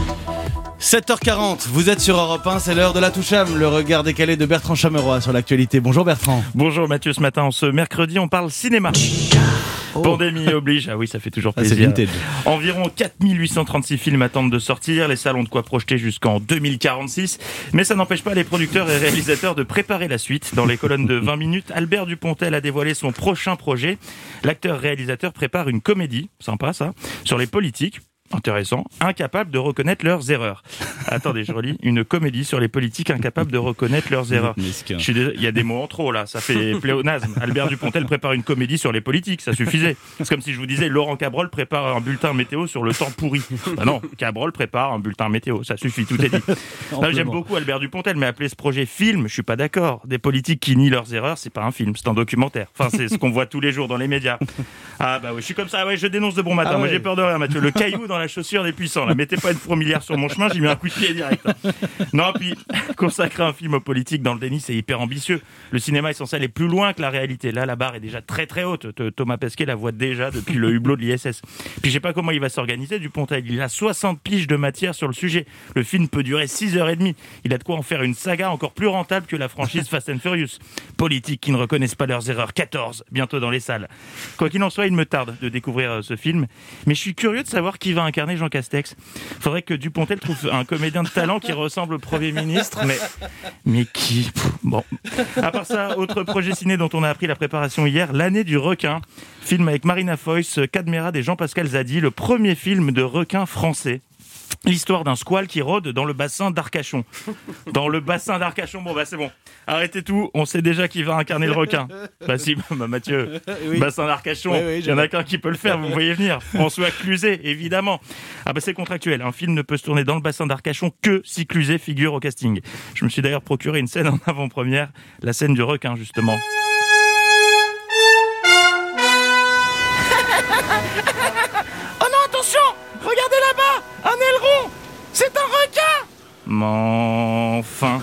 sept heures quarante, vous êtes sur Europe un, c'est l'heure de la Toucham, le regard décalé de Bertrand Chameroy sur l'actualité. Bonjour Bertrand. Bonjour Mathieu, ce matin, ce mercredi, on parle cinéma. Oh. Pandémie oblige, ah oui, ça fait toujours plaisir. Ah, Environ quatre mille huit cent trente-six films attendent de sortir, les salles ont de quoi projeter jusqu'en deux mille quarante-six, mais ça n'empêche pas les producteurs et réalisateurs de préparer la suite. Dans les colonnes de vingt minutes, Albert Dupontel a dévoilé son prochain projet. L'acteur-réalisateur prépare une comédie, sympa ça, sur les politiques. Intéressant, incapables de reconnaître leurs erreurs. Attendez, je relis. Une comédie sur les politiques incapables de reconnaître leurs erreurs. Je suis dés... Il y a des mots en trop là, ça fait pléonasme. Albert Dupontel prépare une comédie sur les politiques, ça suffisait. C'est comme si je vous disais Laurent Cabrol prépare un bulletin météo sur le temps pourri. Bah non, Cabrol prépare un bulletin météo, ça suffit, tout est dit. Non, j'aime beaucoup Albert Dupontel, mais appeler ce projet film, je suis pas d'accord. Des politiques qui nient leurs erreurs, c'est pas un film, c'est un documentaire. Enfin, c'est ce qu'on voit tous les jours dans les médias. Ah bah oui, je suis comme ça, ouais, je dénonce de bon matin. Ah ouais. Moi j'ai peur de rien, Mathieu. Le caillou dans la chaussure des puissants. Là, mettez pas une fourmilière sur mon chemin, j'y mets un coup de pied direct. Non, puis consacrer un film aux politiques dans le déni, c'est hyper ambitieux. Le cinéma est censé aller plus loin que la réalité. Là, la barre est déjà très très haute. Thomas Pesquet la voit déjà depuis le hublot de l'I S S. Puis je sais pas comment il va s'organiser, Dupontel. Il a soixante piges de matière sur le sujet. Le film peut durer six heures trente. Il a de quoi en faire une saga encore plus rentable que la franchise Fast and Furious. Politiques qui ne reconnaissent pas leurs erreurs. quatorze, bientôt dans les salles. Quoi qu'il en soit, il me tarde de découvrir ce film. Mais je suis curieux de savoir qui va incarner Jean Castex. Faudrait que Dupontel trouve un comédien de talent qui ressemble au Premier ministre, mais, mais qui... Bon. À part ça, autre projet ciné dont on a appris la préparation hier, L'année du requin. Film avec Marina Foïs, Cadmerade et Jean-Pascal Zadi, le premier film de requin français. L'histoire d'un squale qui rôde dans le bassin d'Arcachon. Dans le bassin d'Arcachon, bon bah c'est bon. Arrêtez tout, on sait déjà qui va incarner le requin. Bah si, bah Mathieu, oui. Bassin d'Arcachon, oui, oui, il y en a qu'un qui peut le faire, vous me voyez venir. François Cluzet, évidemment. Ah bah c'est contractuel, un film ne peut se tourner dans le bassin d'Arcachon que si Cluzet figure au casting. Je me suis d'ailleurs procuré une scène en avant-première, la scène du requin justement. Oh non, attention! Regardez là-bas! Un aileron! C'est un requin! Mon fin.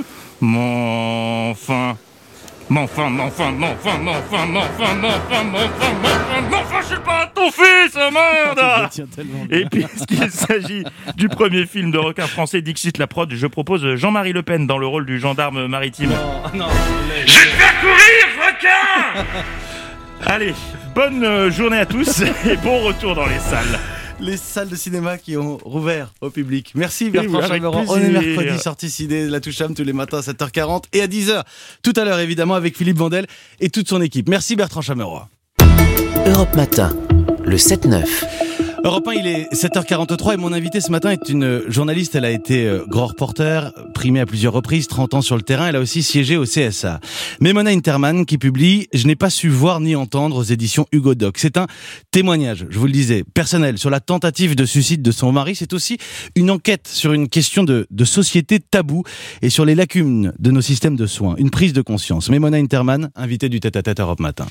Mon fin. Mon fin, mon fin, mon fin, mon fin, mon fin, mon fin, mon fin, mon fin, mon fin, je suis pas ton fils, merde! Et puisqu'il s'agit du premier film de requin français Dixit la prod, je propose Jean-Marie Le Pen dans le rôle du gendarme maritime. Non, non, je vais te faire courir, requin! Allez, bonne journée à tous et bon retour dans les salles. Les salles de cinéma qui ont rouvert au public. Merci Bertrand oui, Chameroy. On est mercredi, sortie ciné, la Toucham tous les matins à sept heures quarante et à dix heures. Tout à l'heure évidemment avec Philippe Vandel et toute son équipe. Merci Bertrand Chameroy. Europe Matin, le sept neuf. Europe un, il est sept heures quarante-trois et mon invitée ce matin est une journaliste. Elle a été grand reporter, primée à plusieurs reprises, trente ans sur le terrain. Elle a aussi siégé au C S A. Memona Interman qui publie « Je n'ai pas su voir ni entendre » aux éditions Hugo Doc. C'est un témoignage, je vous le disais, personnel sur la tentative de suicide de son mari. C'est aussi une enquête sur une question de, de société taboue et sur les lacunes de nos systèmes de soins. Une prise de conscience. Memona Interman, invitée du tête-à-tête Europe Matin.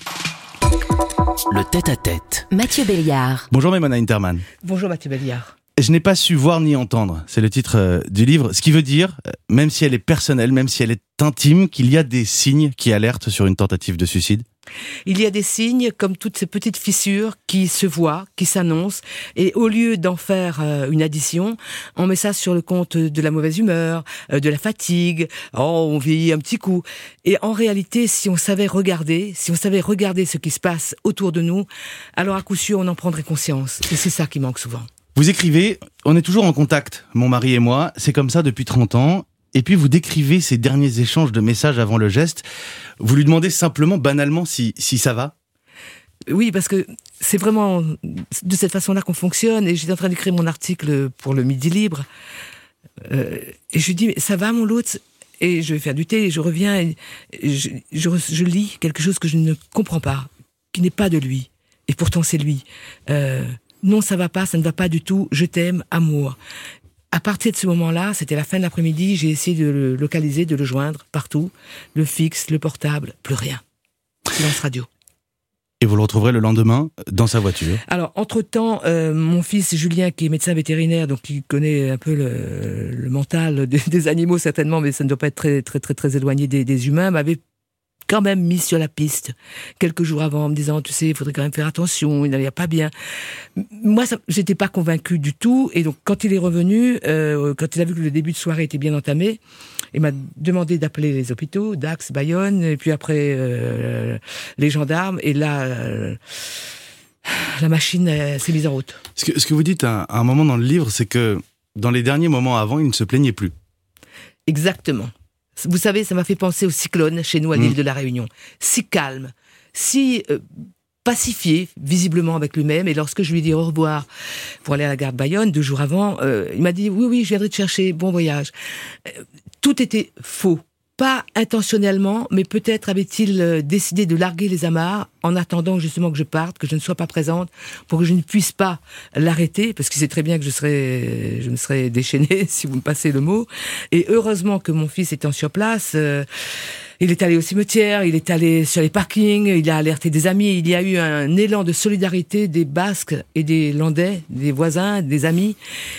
Le tête-à-tête. Mathieu Béliard. Bonjour Memona Interman. Bonjour Mathieu Béliard. Je n'ai pas su voir ni entendre, c'est le titre euh, du livre. Ce qui veut dire, euh, même si elle est personnelle, même si elle est intime, qu'il y a des signes qui alertent sur une tentative de suicide. Il y a des signes comme toutes ces petites fissures qui se voient, qui s'annoncent, et au lieu d'en faire euh, une addition, on met ça sur le compte de la mauvaise humeur, euh, de la fatigue, oh, on vieillit un petit coup. Et en réalité, si on savait regarder, si on savait regarder ce qui se passe autour de nous, alors à coup sûr, on en prendrait conscience. Et c'est ça qui manque souvent. Vous écrivez, on est toujours en contact, mon mari et moi, c'est comme ça depuis trente ans. Et puis vous décrivez ces derniers échanges de messages avant le geste. Vous lui demandez simplement, banalement, si, si ça va. Oui, parce que c'est vraiment de cette façon-là qu'on fonctionne. Et j'étais en train d'écrire mon article pour le Midi Libre. Euh, et je lui dis, mais ça va mon Lutz ? et je vais faire du thé, et je reviens, et je, je, je lis quelque chose que je ne comprends pas, qui n'est pas de lui. Et pourtant, c'est lui. Euh, non, ça va pas, ça ne va pas du tout, je t'aime, amour. À partir de ce moment-là, c'était la fin de l'après-midi, j'ai essayé de le localiser, de le joindre partout. Le fixe, le portable, plus rien. Silence radio. Et vous le retrouverez le lendemain dans sa voiture. Alors, entre-temps, euh, mon fils Julien, qui est médecin vétérinaire, donc qui connaît un peu le, le mental des, des animaux certainement, mais ça ne doit pas être très très très, très éloigné des, des humains, m'avait quand même mis sur la piste quelques jours avant en me disant, tu sais, il faudrait quand même faire attention, il n'allait pas bien. Moi, ça, j'étais pas convaincue du tout, et donc quand il est revenu, euh, quand il a vu que le début de soirée était bien entamé, il m'a demandé d'appeler les hôpitaux, Dax, Bayonne, et puis après euh, les gendarmes, et là, euh, la machine euh, s'est mise en route. Ce que, ce que vous dites à, à un moment dans le livre, c'est que dans les derniers moments avant, il ne se plaignait plus. Exactement. Vous savez, ça m'a fait penser au cyclone chez nous à l'île mmh. de la Réunion. Si calme, si euh, pacifié, visiblement avec lui-même. Et lorsque je lui ai dit au revoir pour aller à la gare de Bayonne, deux jours avant, euh, il m'a dit « Oui, oui, je viendrai te chercher, bon voyage euh, ». Tout était faux. Pas intentionnellement, mais peut-être avait-il euh, décidé de larguer les amarres en attendant justement que je parte, que je ne sois pas présente, pour que je ne puisse pas l'arrêter, parce qu'il sait très bien que je serais, je me serais déchaînée, si vous me passez le mot. Et heureusement que mon fils étant sur place, euh, il est allé au cimetière, il est allé sur les parkings, il a alerté des amis, il y a eu un élan de solidarité des Basques et des Landais, des voisins, des amis,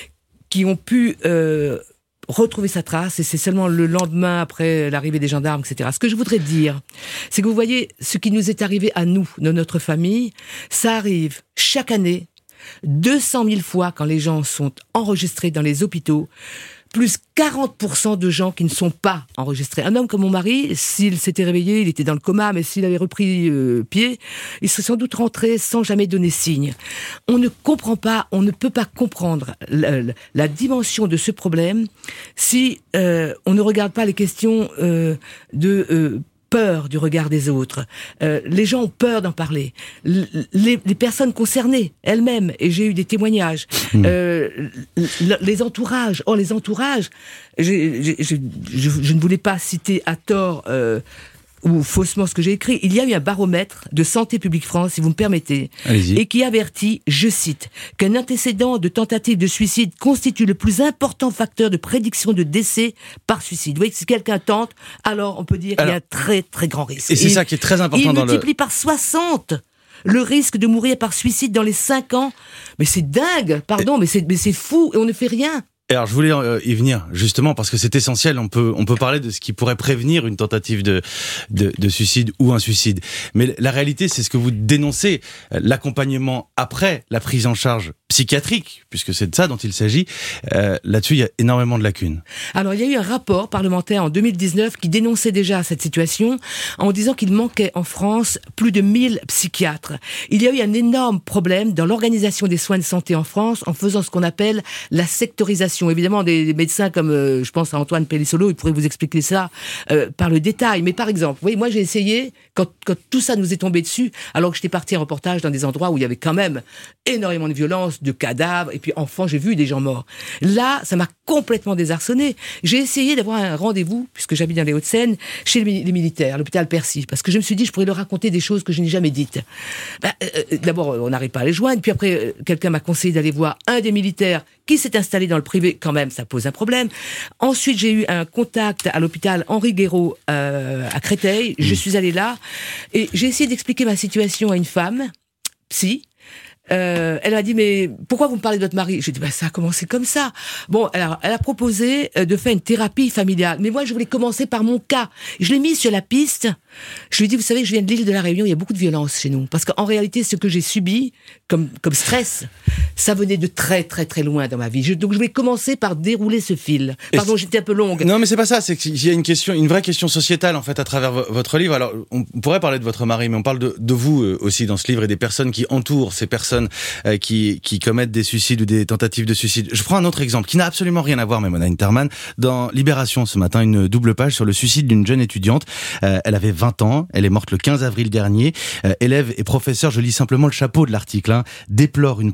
qui ont pu... Euh, retrouver sa trace, et c'est seulement le lendemain après l'arrivée des gendarmes, et cetera. Ce que je voudrais dire, c'est que vous voyez, ce qui nous est arrivé à nous, dans notre famille, ça arrive chaque année, deux cent mille fois quand les gens sont enregistrés dans les hôpitaux, plus quarante pour cent de gens qui ne sont pas enregistrés. Un homme comme mon mari, s'il s'était réveillé, il était dans le coma, mais s'il avait repris euh, pied, il serait sans doute rentré sans jamais donner signe. On ne comprend pas, on ne peut pas comprendre la, la, la dimension de ce problème si euh, on ne regarde pas les questions euh, de... Euh, peur du regard des autres. Euh, les gens ont peur d'en parler. L- les, les personnes concernées, elles-mêmes, et j'ai eu des témoignages, mmh. euh, l- les entourages, oh les entourages, j'ai, j'ai, j'ai, je, je ne voulais pas citer à tort euh, ou faussement ce que j'ai écrit. Il y a eu un baromètre de Santé publique France, si vous me permettez, Allez-y. Et qui avertit, je cite, qu'un antécédent de tentative de suicide constitue le plus important facteur de prédiction de décès par suicide. Vous voyez que si quelqu'un tente, alors on peut dire alors, qu'il y a un très très grand risque. Et c'est et ça qui est très important il dans le... Il multiplie par soixante le risque de mourir par suicide dans les cinq ans. Mais c'est dingue, pardon, et... mais, c'est, mais c'est fou, et on ne fait rien. Alors je voulais euh, y venir justement parce que c'est essentiel. On peut on peut parler de ce qui pourrait prévenir une tentative de de, de suicide ou un suicide. Mais la réalité, c'est ce que vous dénoncez, l'accompagnement après la prise en charge psychiatrique, puisque c'est de ça dont il s'agit. Euh, là-dessus, il y a énormément de lacunes. Alors il y a eu un rapport parlementaire en deux mille dix-neuf qui dénonçait déjà cette situation en disant qu'il manquait en France plus de mille psychiatres. Il y a eu un énorme problème dans l'organisation des soins de santé en France en faisant ce qu'on appelle la sectorisation. Évidemment, des, des médecins comme, euh, je pense à Antoine Pellissolo, il pourrait vous expliquer ça euh, par le détail. Mais par exemple, oui, moi j'ai essayé, quand, quand tout ça nous est tombé dessus, alors que j'étais parti en reportage dans des endroits où il y avait quand même énormément de violence, de cadavres, et puis enfant, j'ai vu des gens morts. Là, ça m'a complètement désarçonné. J'ai essayé d'avoir un rendez-vous, puisque j'habite dans les Hauts-de-Seine, chez les, les militaires, à l'hôpital Percy, parce que je me suis dit, je pourrais leur raconter des choses que je n'ai jamais dites. Ben, euh, d'abord, on n'arrive pas à les joindre, puis après, euh, quelqu'un m'a conseillé d'aller voir un des militaires qui s'est installé dans le privé, quand même, ça pose un problème. Ensuite, j'ai eu un contact à l'hôpital Henri Guéraud euh, à Créteil. Je suis allée là et j'ai essayé d'expliquer ma situation à une femme, psy. Euh, elle m'a dit, mais pourquoi vous me parlez de votre mari? J'ai dit, bah, ça a commencé comme ça. Bon, alors, elle a proposé de faire une thérapie familiale. Mais moi, je voulais commencer par mon cas. Je l'ai mis sur la piste. Je lui ai dit, vous savez, je viens de l'île de la Réunion, il y a beaucoup de violence chez nous. Parce qu'en réalité, ce que j'ai subi comme, comme stress, ça venait de très, très, très loin dans ma vie. Je, donc, je voulais commencer par dérouler ce fil. Pardon, j'étais un peu longue. Non, mais c'est pas ça. C'est qu'il y a une question, une vraie question sociétale, en fait, à travers v- votre livre. Alors, on pourrait parler de votre mari, mais on parle de, de vous euh, aussi dans ce livre et des personnes qui entourent ces personnes euh, qui, qui commettent des suicides ou des tentatives de suicide. Je prends un autre exemple qui n'a absolument rien à voir, mais Mona Interman, dans Libération ce matin, une double page sur le suicide d'une jeune étudiante. Euh, elle avait vingt ans, elle est morte le quinze avril dernier. Euh, élève et professeur, je lis simplement le chapeau de l'article, hein, déplore une prise en charge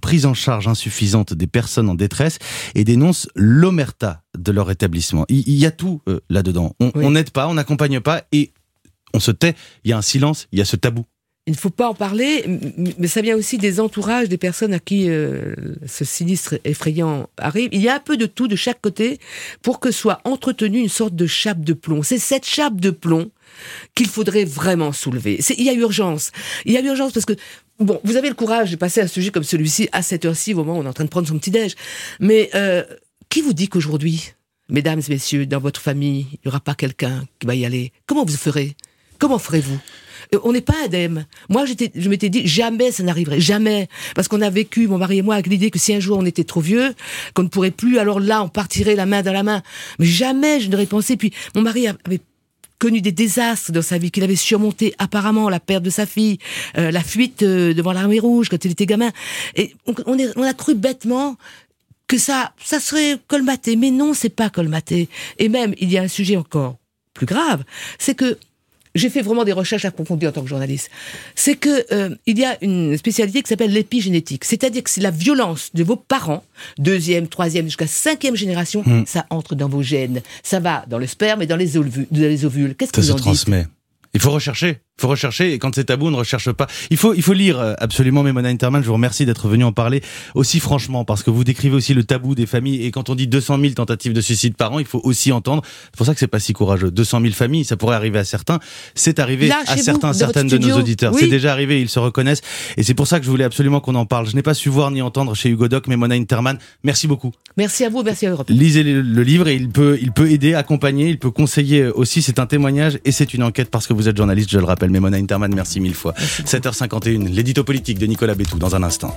charge insuffisante des personnes en détresse et dénoncent l'omerta de leur établissement. Il, il y a tout euh, là-dedans. On n'aide oui. pas, on n'accompagne pas et on se tait. Il y a un silence, il y a ce tabou. Il ne faut pas en parler, mais ça vient aussi des entourages des personnes à qui euh, ce sinistre effrayant arrive. Il y a un peu de tout de chaque côté pour que soit entretenue une sorte de chape de plomb. C'est cette chape de plomb qu'il faudrait vraiment soulever. C'est, il y a urgence. Il y a urgence parce que, bon, vous avez le courage de passer un sujet comme celui-ci à cette heure-ci, au moment où on est en train de prendre son petit-déj. Mais euh, qui vous dit qu'aujourd'hui, mesdames et messieurs, dans votre famille, il n'y aura pas quelqu'un qui va y aller? Comment vous ferez? Comment ferez-vous? On n'est pas indemne. Moi, j'étais, je m'étais dit, jamais ça n'arriverait, jamais. Parce qu'on a vécu, mon mari et moi, avec l'idée que si un jour on était trop vieux, qu'on ne pourrait plus, alors là, on partirait la main dans la main. Mais jamais je n'aurais pensé. Puis, mon mari avait connu des désastres dans sa vie, qu'il avait surmonté apparemment, la perte de sa fille, euh, la fuite euh, devant l'armée rouge quand il était gamin. Et on, on, est, on a cru bêtement que ça, ça serait colmaté. Mais non, c'est pas colmaté. Et même, il y a un sujet encore plus grave, c'est que j'ai fait vraiment des recherches approfondies en tant que journaliste. C'est que euh, il y a une spécialité qui s'appelle l'épigénétique. C'est-à-dire que c'est la violence de vos parents, deuxième, troisième, jusqu'à cinquième génération, mmh. ça entre dans vos gènes. Ça va dans le sperme et dans les ovules. Dans les ovules. Qu'est-ce que vous en dites ? Ça se transmet. Il faut rechercher. Il faut rechercher, et quand c'est tabou, on ne recherche pas. Il faut, il faut lire absolument Memona Interman. Je vous remercie d'être venu en parler aussi franchement, parce que vous décrivez aussi le tabou des familles. Et quand on dit deux cent mille tentatives de suicide par an, il faut aussi entendre. C'est pour ça que c'est pas si courageux. deux cent mille familles, ça pourrait arriver à certains. C'est arrivé Là, à vous, certains, certaines de nos auditeurs. Oui. C'est déjà arrivé, ils se reconnaissent. Et c'est pour ça que je voulais absolument qu'on en parle. Je n'ai pas su voir ni entendre chez Hugo Doc, Memona Interman. Merci beaucoup. Merci à vous, merci à Europe. Lisez le, le livre et il peut, il peut aider, accompagner, il peut conseiller aussi. C'est un témoignage et c'est une enquête parce que vous êtes journaliste, je le rappelle. Memona Interman, merci. Merci mille fois. sept heures cinquante et une, l'édito politique de Nicolas Bétou dans un instant.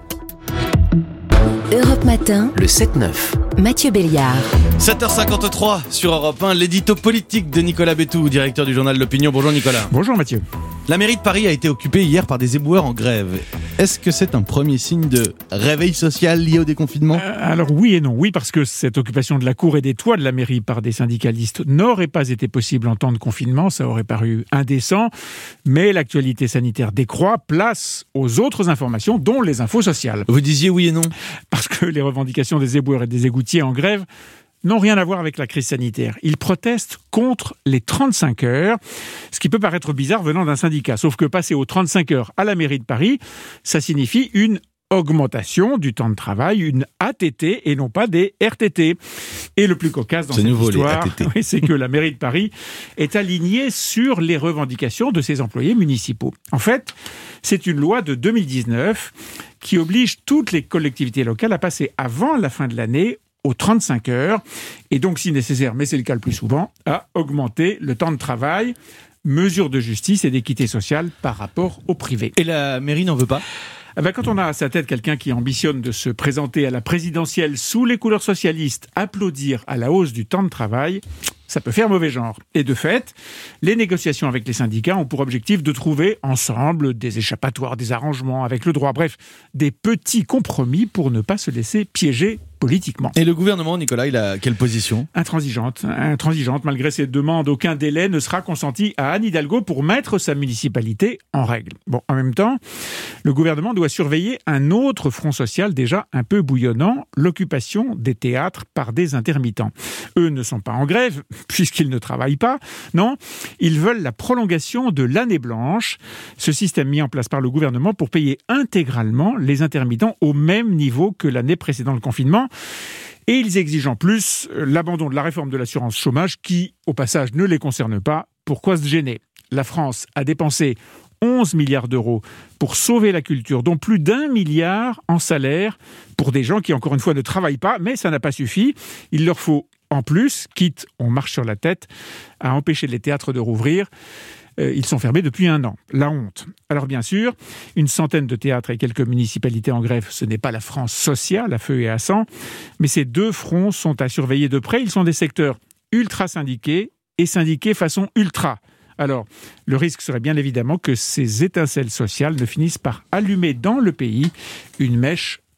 Europe Matin, le sept neuf. Mathieu Béliard. sept heures cinquante-trois sur Europe un, l'édito politique de Nicolas Bétou, directeur du journal L'Opinion. Bonjour Nicolas. Bonjour Mathieu. La mairie de Paris a été occupée hier par des éboueurs en grève. Est-ce que c'est un premier signe de réveil social lié au déconfinement ? euh, Alors oui et non. Oui, parce que cette occupation de la cour et des toits de la mairie par des syndicalistes n'aurait pas été possible en temps de confinement. Ça aurait paru indécent. Mais l'actualité sanitaire décroît, place aux autres informations, dont les infos sociales. Vous disiez oui et non ? Parce que les revendications des éboueurs et des égoutiers en grève n'ont rien à voir avec la crise sanitaire. Ils protestent contre les trente-cinq heures, ce qui peut paraître bizarre venant d'un syndicat. Sauf que passer aux trente-cinq heures à la mairie de Paris, ça signifie une augmentation du temps de travail, une A T T et non pas des R T T. Et le plus cocasse dans c'est cette nouveau, histoire, les A T T. Oui, c'est que la mairie de Paris est alignée sur les revendications de ses employés municipaux. En fait, c'est une loi de deux mille dix-neuf qui oblige toutes les collectivités locales à passer avant la fin de l'année aux trente-cinq heures, et donc, si nécessaire, mais c'est le cas le plus souvent, à augmenter le temps de travail, mesure de justice et d'équité sociale par rapport au privé. Et la mairie n'en veut pas ? Eh ben, quand on a à sa tête quelqu'un qui ambitionne de se présenter à la présidentielle sous les couleurs socialistes, applaudir à la hausse du temps de travail, ça peut faire mauvais genre. Et de fait, les négociations avec les syndicats ont pour objectif de trouver ensemble des échappatoires, des arrangements avec le droit, bref, des petits compromis pour ne pas se laisser piéger politiquement. Et le gouvernement, Nicolas, il a quelle position ? Intransigeante. Intransigeante. Malgré ses demandes, aucun délai ne sera consenti à Anne Hidalgo pour mettre sa municipalité en règle. Bon, en même temps, le gouvernement doit surveiller un autre front social déjà un peu bouillonnant, l'occupation des théâtres par des intermittents. Eux ne sont pas en grève, puisqu'ils ne travaillent pas. Non, ils veulent la prolongation de l'année blanche, ce système mis en place par le gouvernement pour payer intégralement les intermittents au même niveau que l'année précédant le confinement. Et ils exigent en plus l'abandon de la réforme de l'assurance chômage qui, au passage, ne les concerne pas. Pourquoi se gêner ? La France a dépensé onze milliards d'euros pour sauver la culture, dont plus d'un milliard en salaire pour des gens qui, encore une fois, ne travaillent pas, mais ça n'a pas suffi. Il leur faut, en plus, quitte, on marche sur la tête, à empêcher les théâtres de rouvrir. Euh, ils sont fermés depuis un an. La honte. Alors bien sûr, une centaine de théâtres et quelques municipalités en grève, ce n'est pas la France sociale, à feu et à sang, mais ces deux fronts sont à surveiller de près. Ils sont des secteurs ultra syndiqués et syndiqués façon ultra. Alors, le risque serait bien évidemment que ces étincelles sociales ne finissent par allumer dans le pays une mèche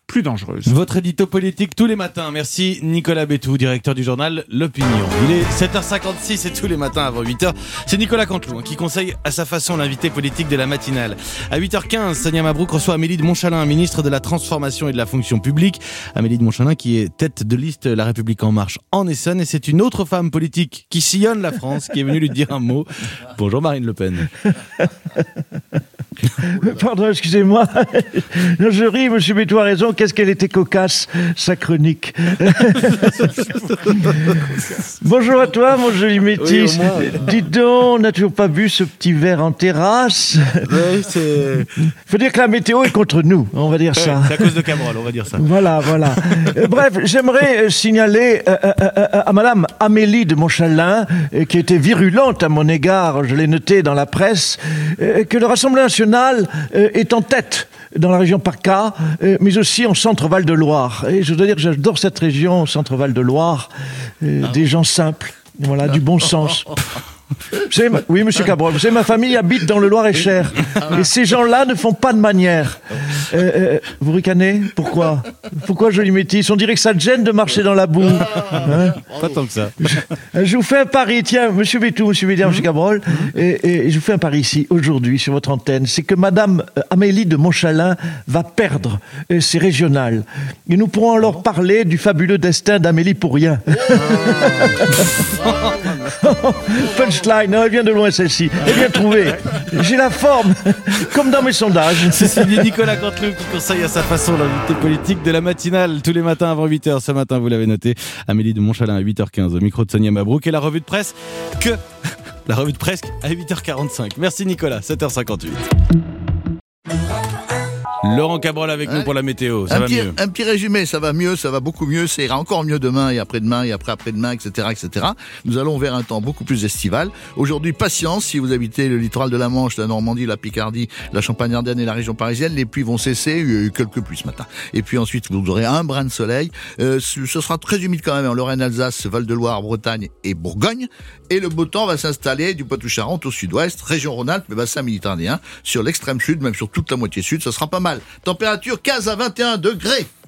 plus dangereuses. Votre édito politique tous les matins. Merci Nicolas Bétou, directeur du journal L'Opinion. Il est sept heures cinquante-six et tous les matins avant huit heures, c'est Nicolas Canteloup hein, qui conseille à sa façon l'invité politique de la matinale. À huit heures quinze, Sonia Mabrouk reçoit Amélie de Montchalin, ministre de la Transformation et de la Fonction publique. Amélie de Montchalin qui est tête de liste La République En Marche en Essonne, et c'est une autre femme politique qui sillonne la France qui est venue lui dire un mot. Bonjour Marine Le Pen. Pardon, excusez-moi. Je ris, monsieur Bétou a raison. Qu'est-ce qu'elle était cocasse, sa chronique. Bonjour à toi, mon joli métis. Oui, dites donc, on n'a toujours pas bu ce petit verre en terrasse. Oui, c'est... Faut dire que la météo est contre nous, on va dire ouais, ça. C'est à cause de Cabrol, on va dire ça. Voilà, voilà. euh, bref, j'aimerais euh, signaler euh, euh, euh, à madame Amélie de Montchalin, euh, qui était virulente à mon égard, je l'ai noté dans la presse, euh, que le Rassemblement national euh, est en tête dans la région PACA, euh, mais aussi en Centre-Val de Loire. Et je dois dire que j'adore cette région, Centre-Val de Loire, euh, ah. des gens simples, voilà, ah. du bon sens. Vous savez, ma... Oui, monsieur Cabrol, vous savez, ma famille habite dans le Loir-et-Cher. Et ces gens-là ne font pas de manières. Euh, euh, vous ricanez ? Pourquoi ? Pourquoi, joli métis ? On dirait que ça te gêne de marcher dans la boue. Hein ? Pas tant que ça. Je, je vous fais un pari, tiens, monsieur Bétou, monsieur Bédard, monsieur Cabrol, et, et je vous fais un pari ici, aujourd'hui, sur votre antenne. C'est que madame Amélie de Montchalin va perdre euh, ses régionales. Et nous pourrons alors parler du fabuleux destin d'Amélie pour rien. Punchline, elle vient de loin celle-ci. Elle vient trouver. J'ai la forme, comme dans mes sondages. C'est signé Nicolas Canteloup qui conseille à sa façon l'invité politique de la matinale tous les matins avant huit heures. Ce matin, vous l'avez noté, Amélie de Montchalin à huit heures quinze au micro de Sonia Mabrouk, et la revue de presse que la revue de presse à huit heures quarante-cinq. Merci Nicolas, sept heures cinquante-huit. Laurent Cabrol avec nous pour la météo, ça un va petit, mieux. Un petit résumé, ça va mieux, ça va beaucoup mieux, ça ira encore mieux demain et après-demain et après-après-demain, et cetera, et cetera. Nous allons vers un temps beaucoup plus estival. Aujourd'hui, patience, si vous habitez le littoral de la Manche, la Normandie, la Picardie, la Champagne-Ardenne et la région parisienne, les pluies vont cesser, il y a eu quelques pluies ce matin. Et puis ensuite, vous aurez un brin de soleil. Euh, ce sera très humide quand même en Lorraine-Alsace, Val-de-Loire, Bretagne et Bourgogne. Et le beau temps va s'installer du Poitou-Charentes au sud-ouest, région Rhône-Alpes et bassin méditerranéen, sur l'extrême sud, même sur toute la moitié sud, ça sera pas mal. Température quinze à vingt et un degrés.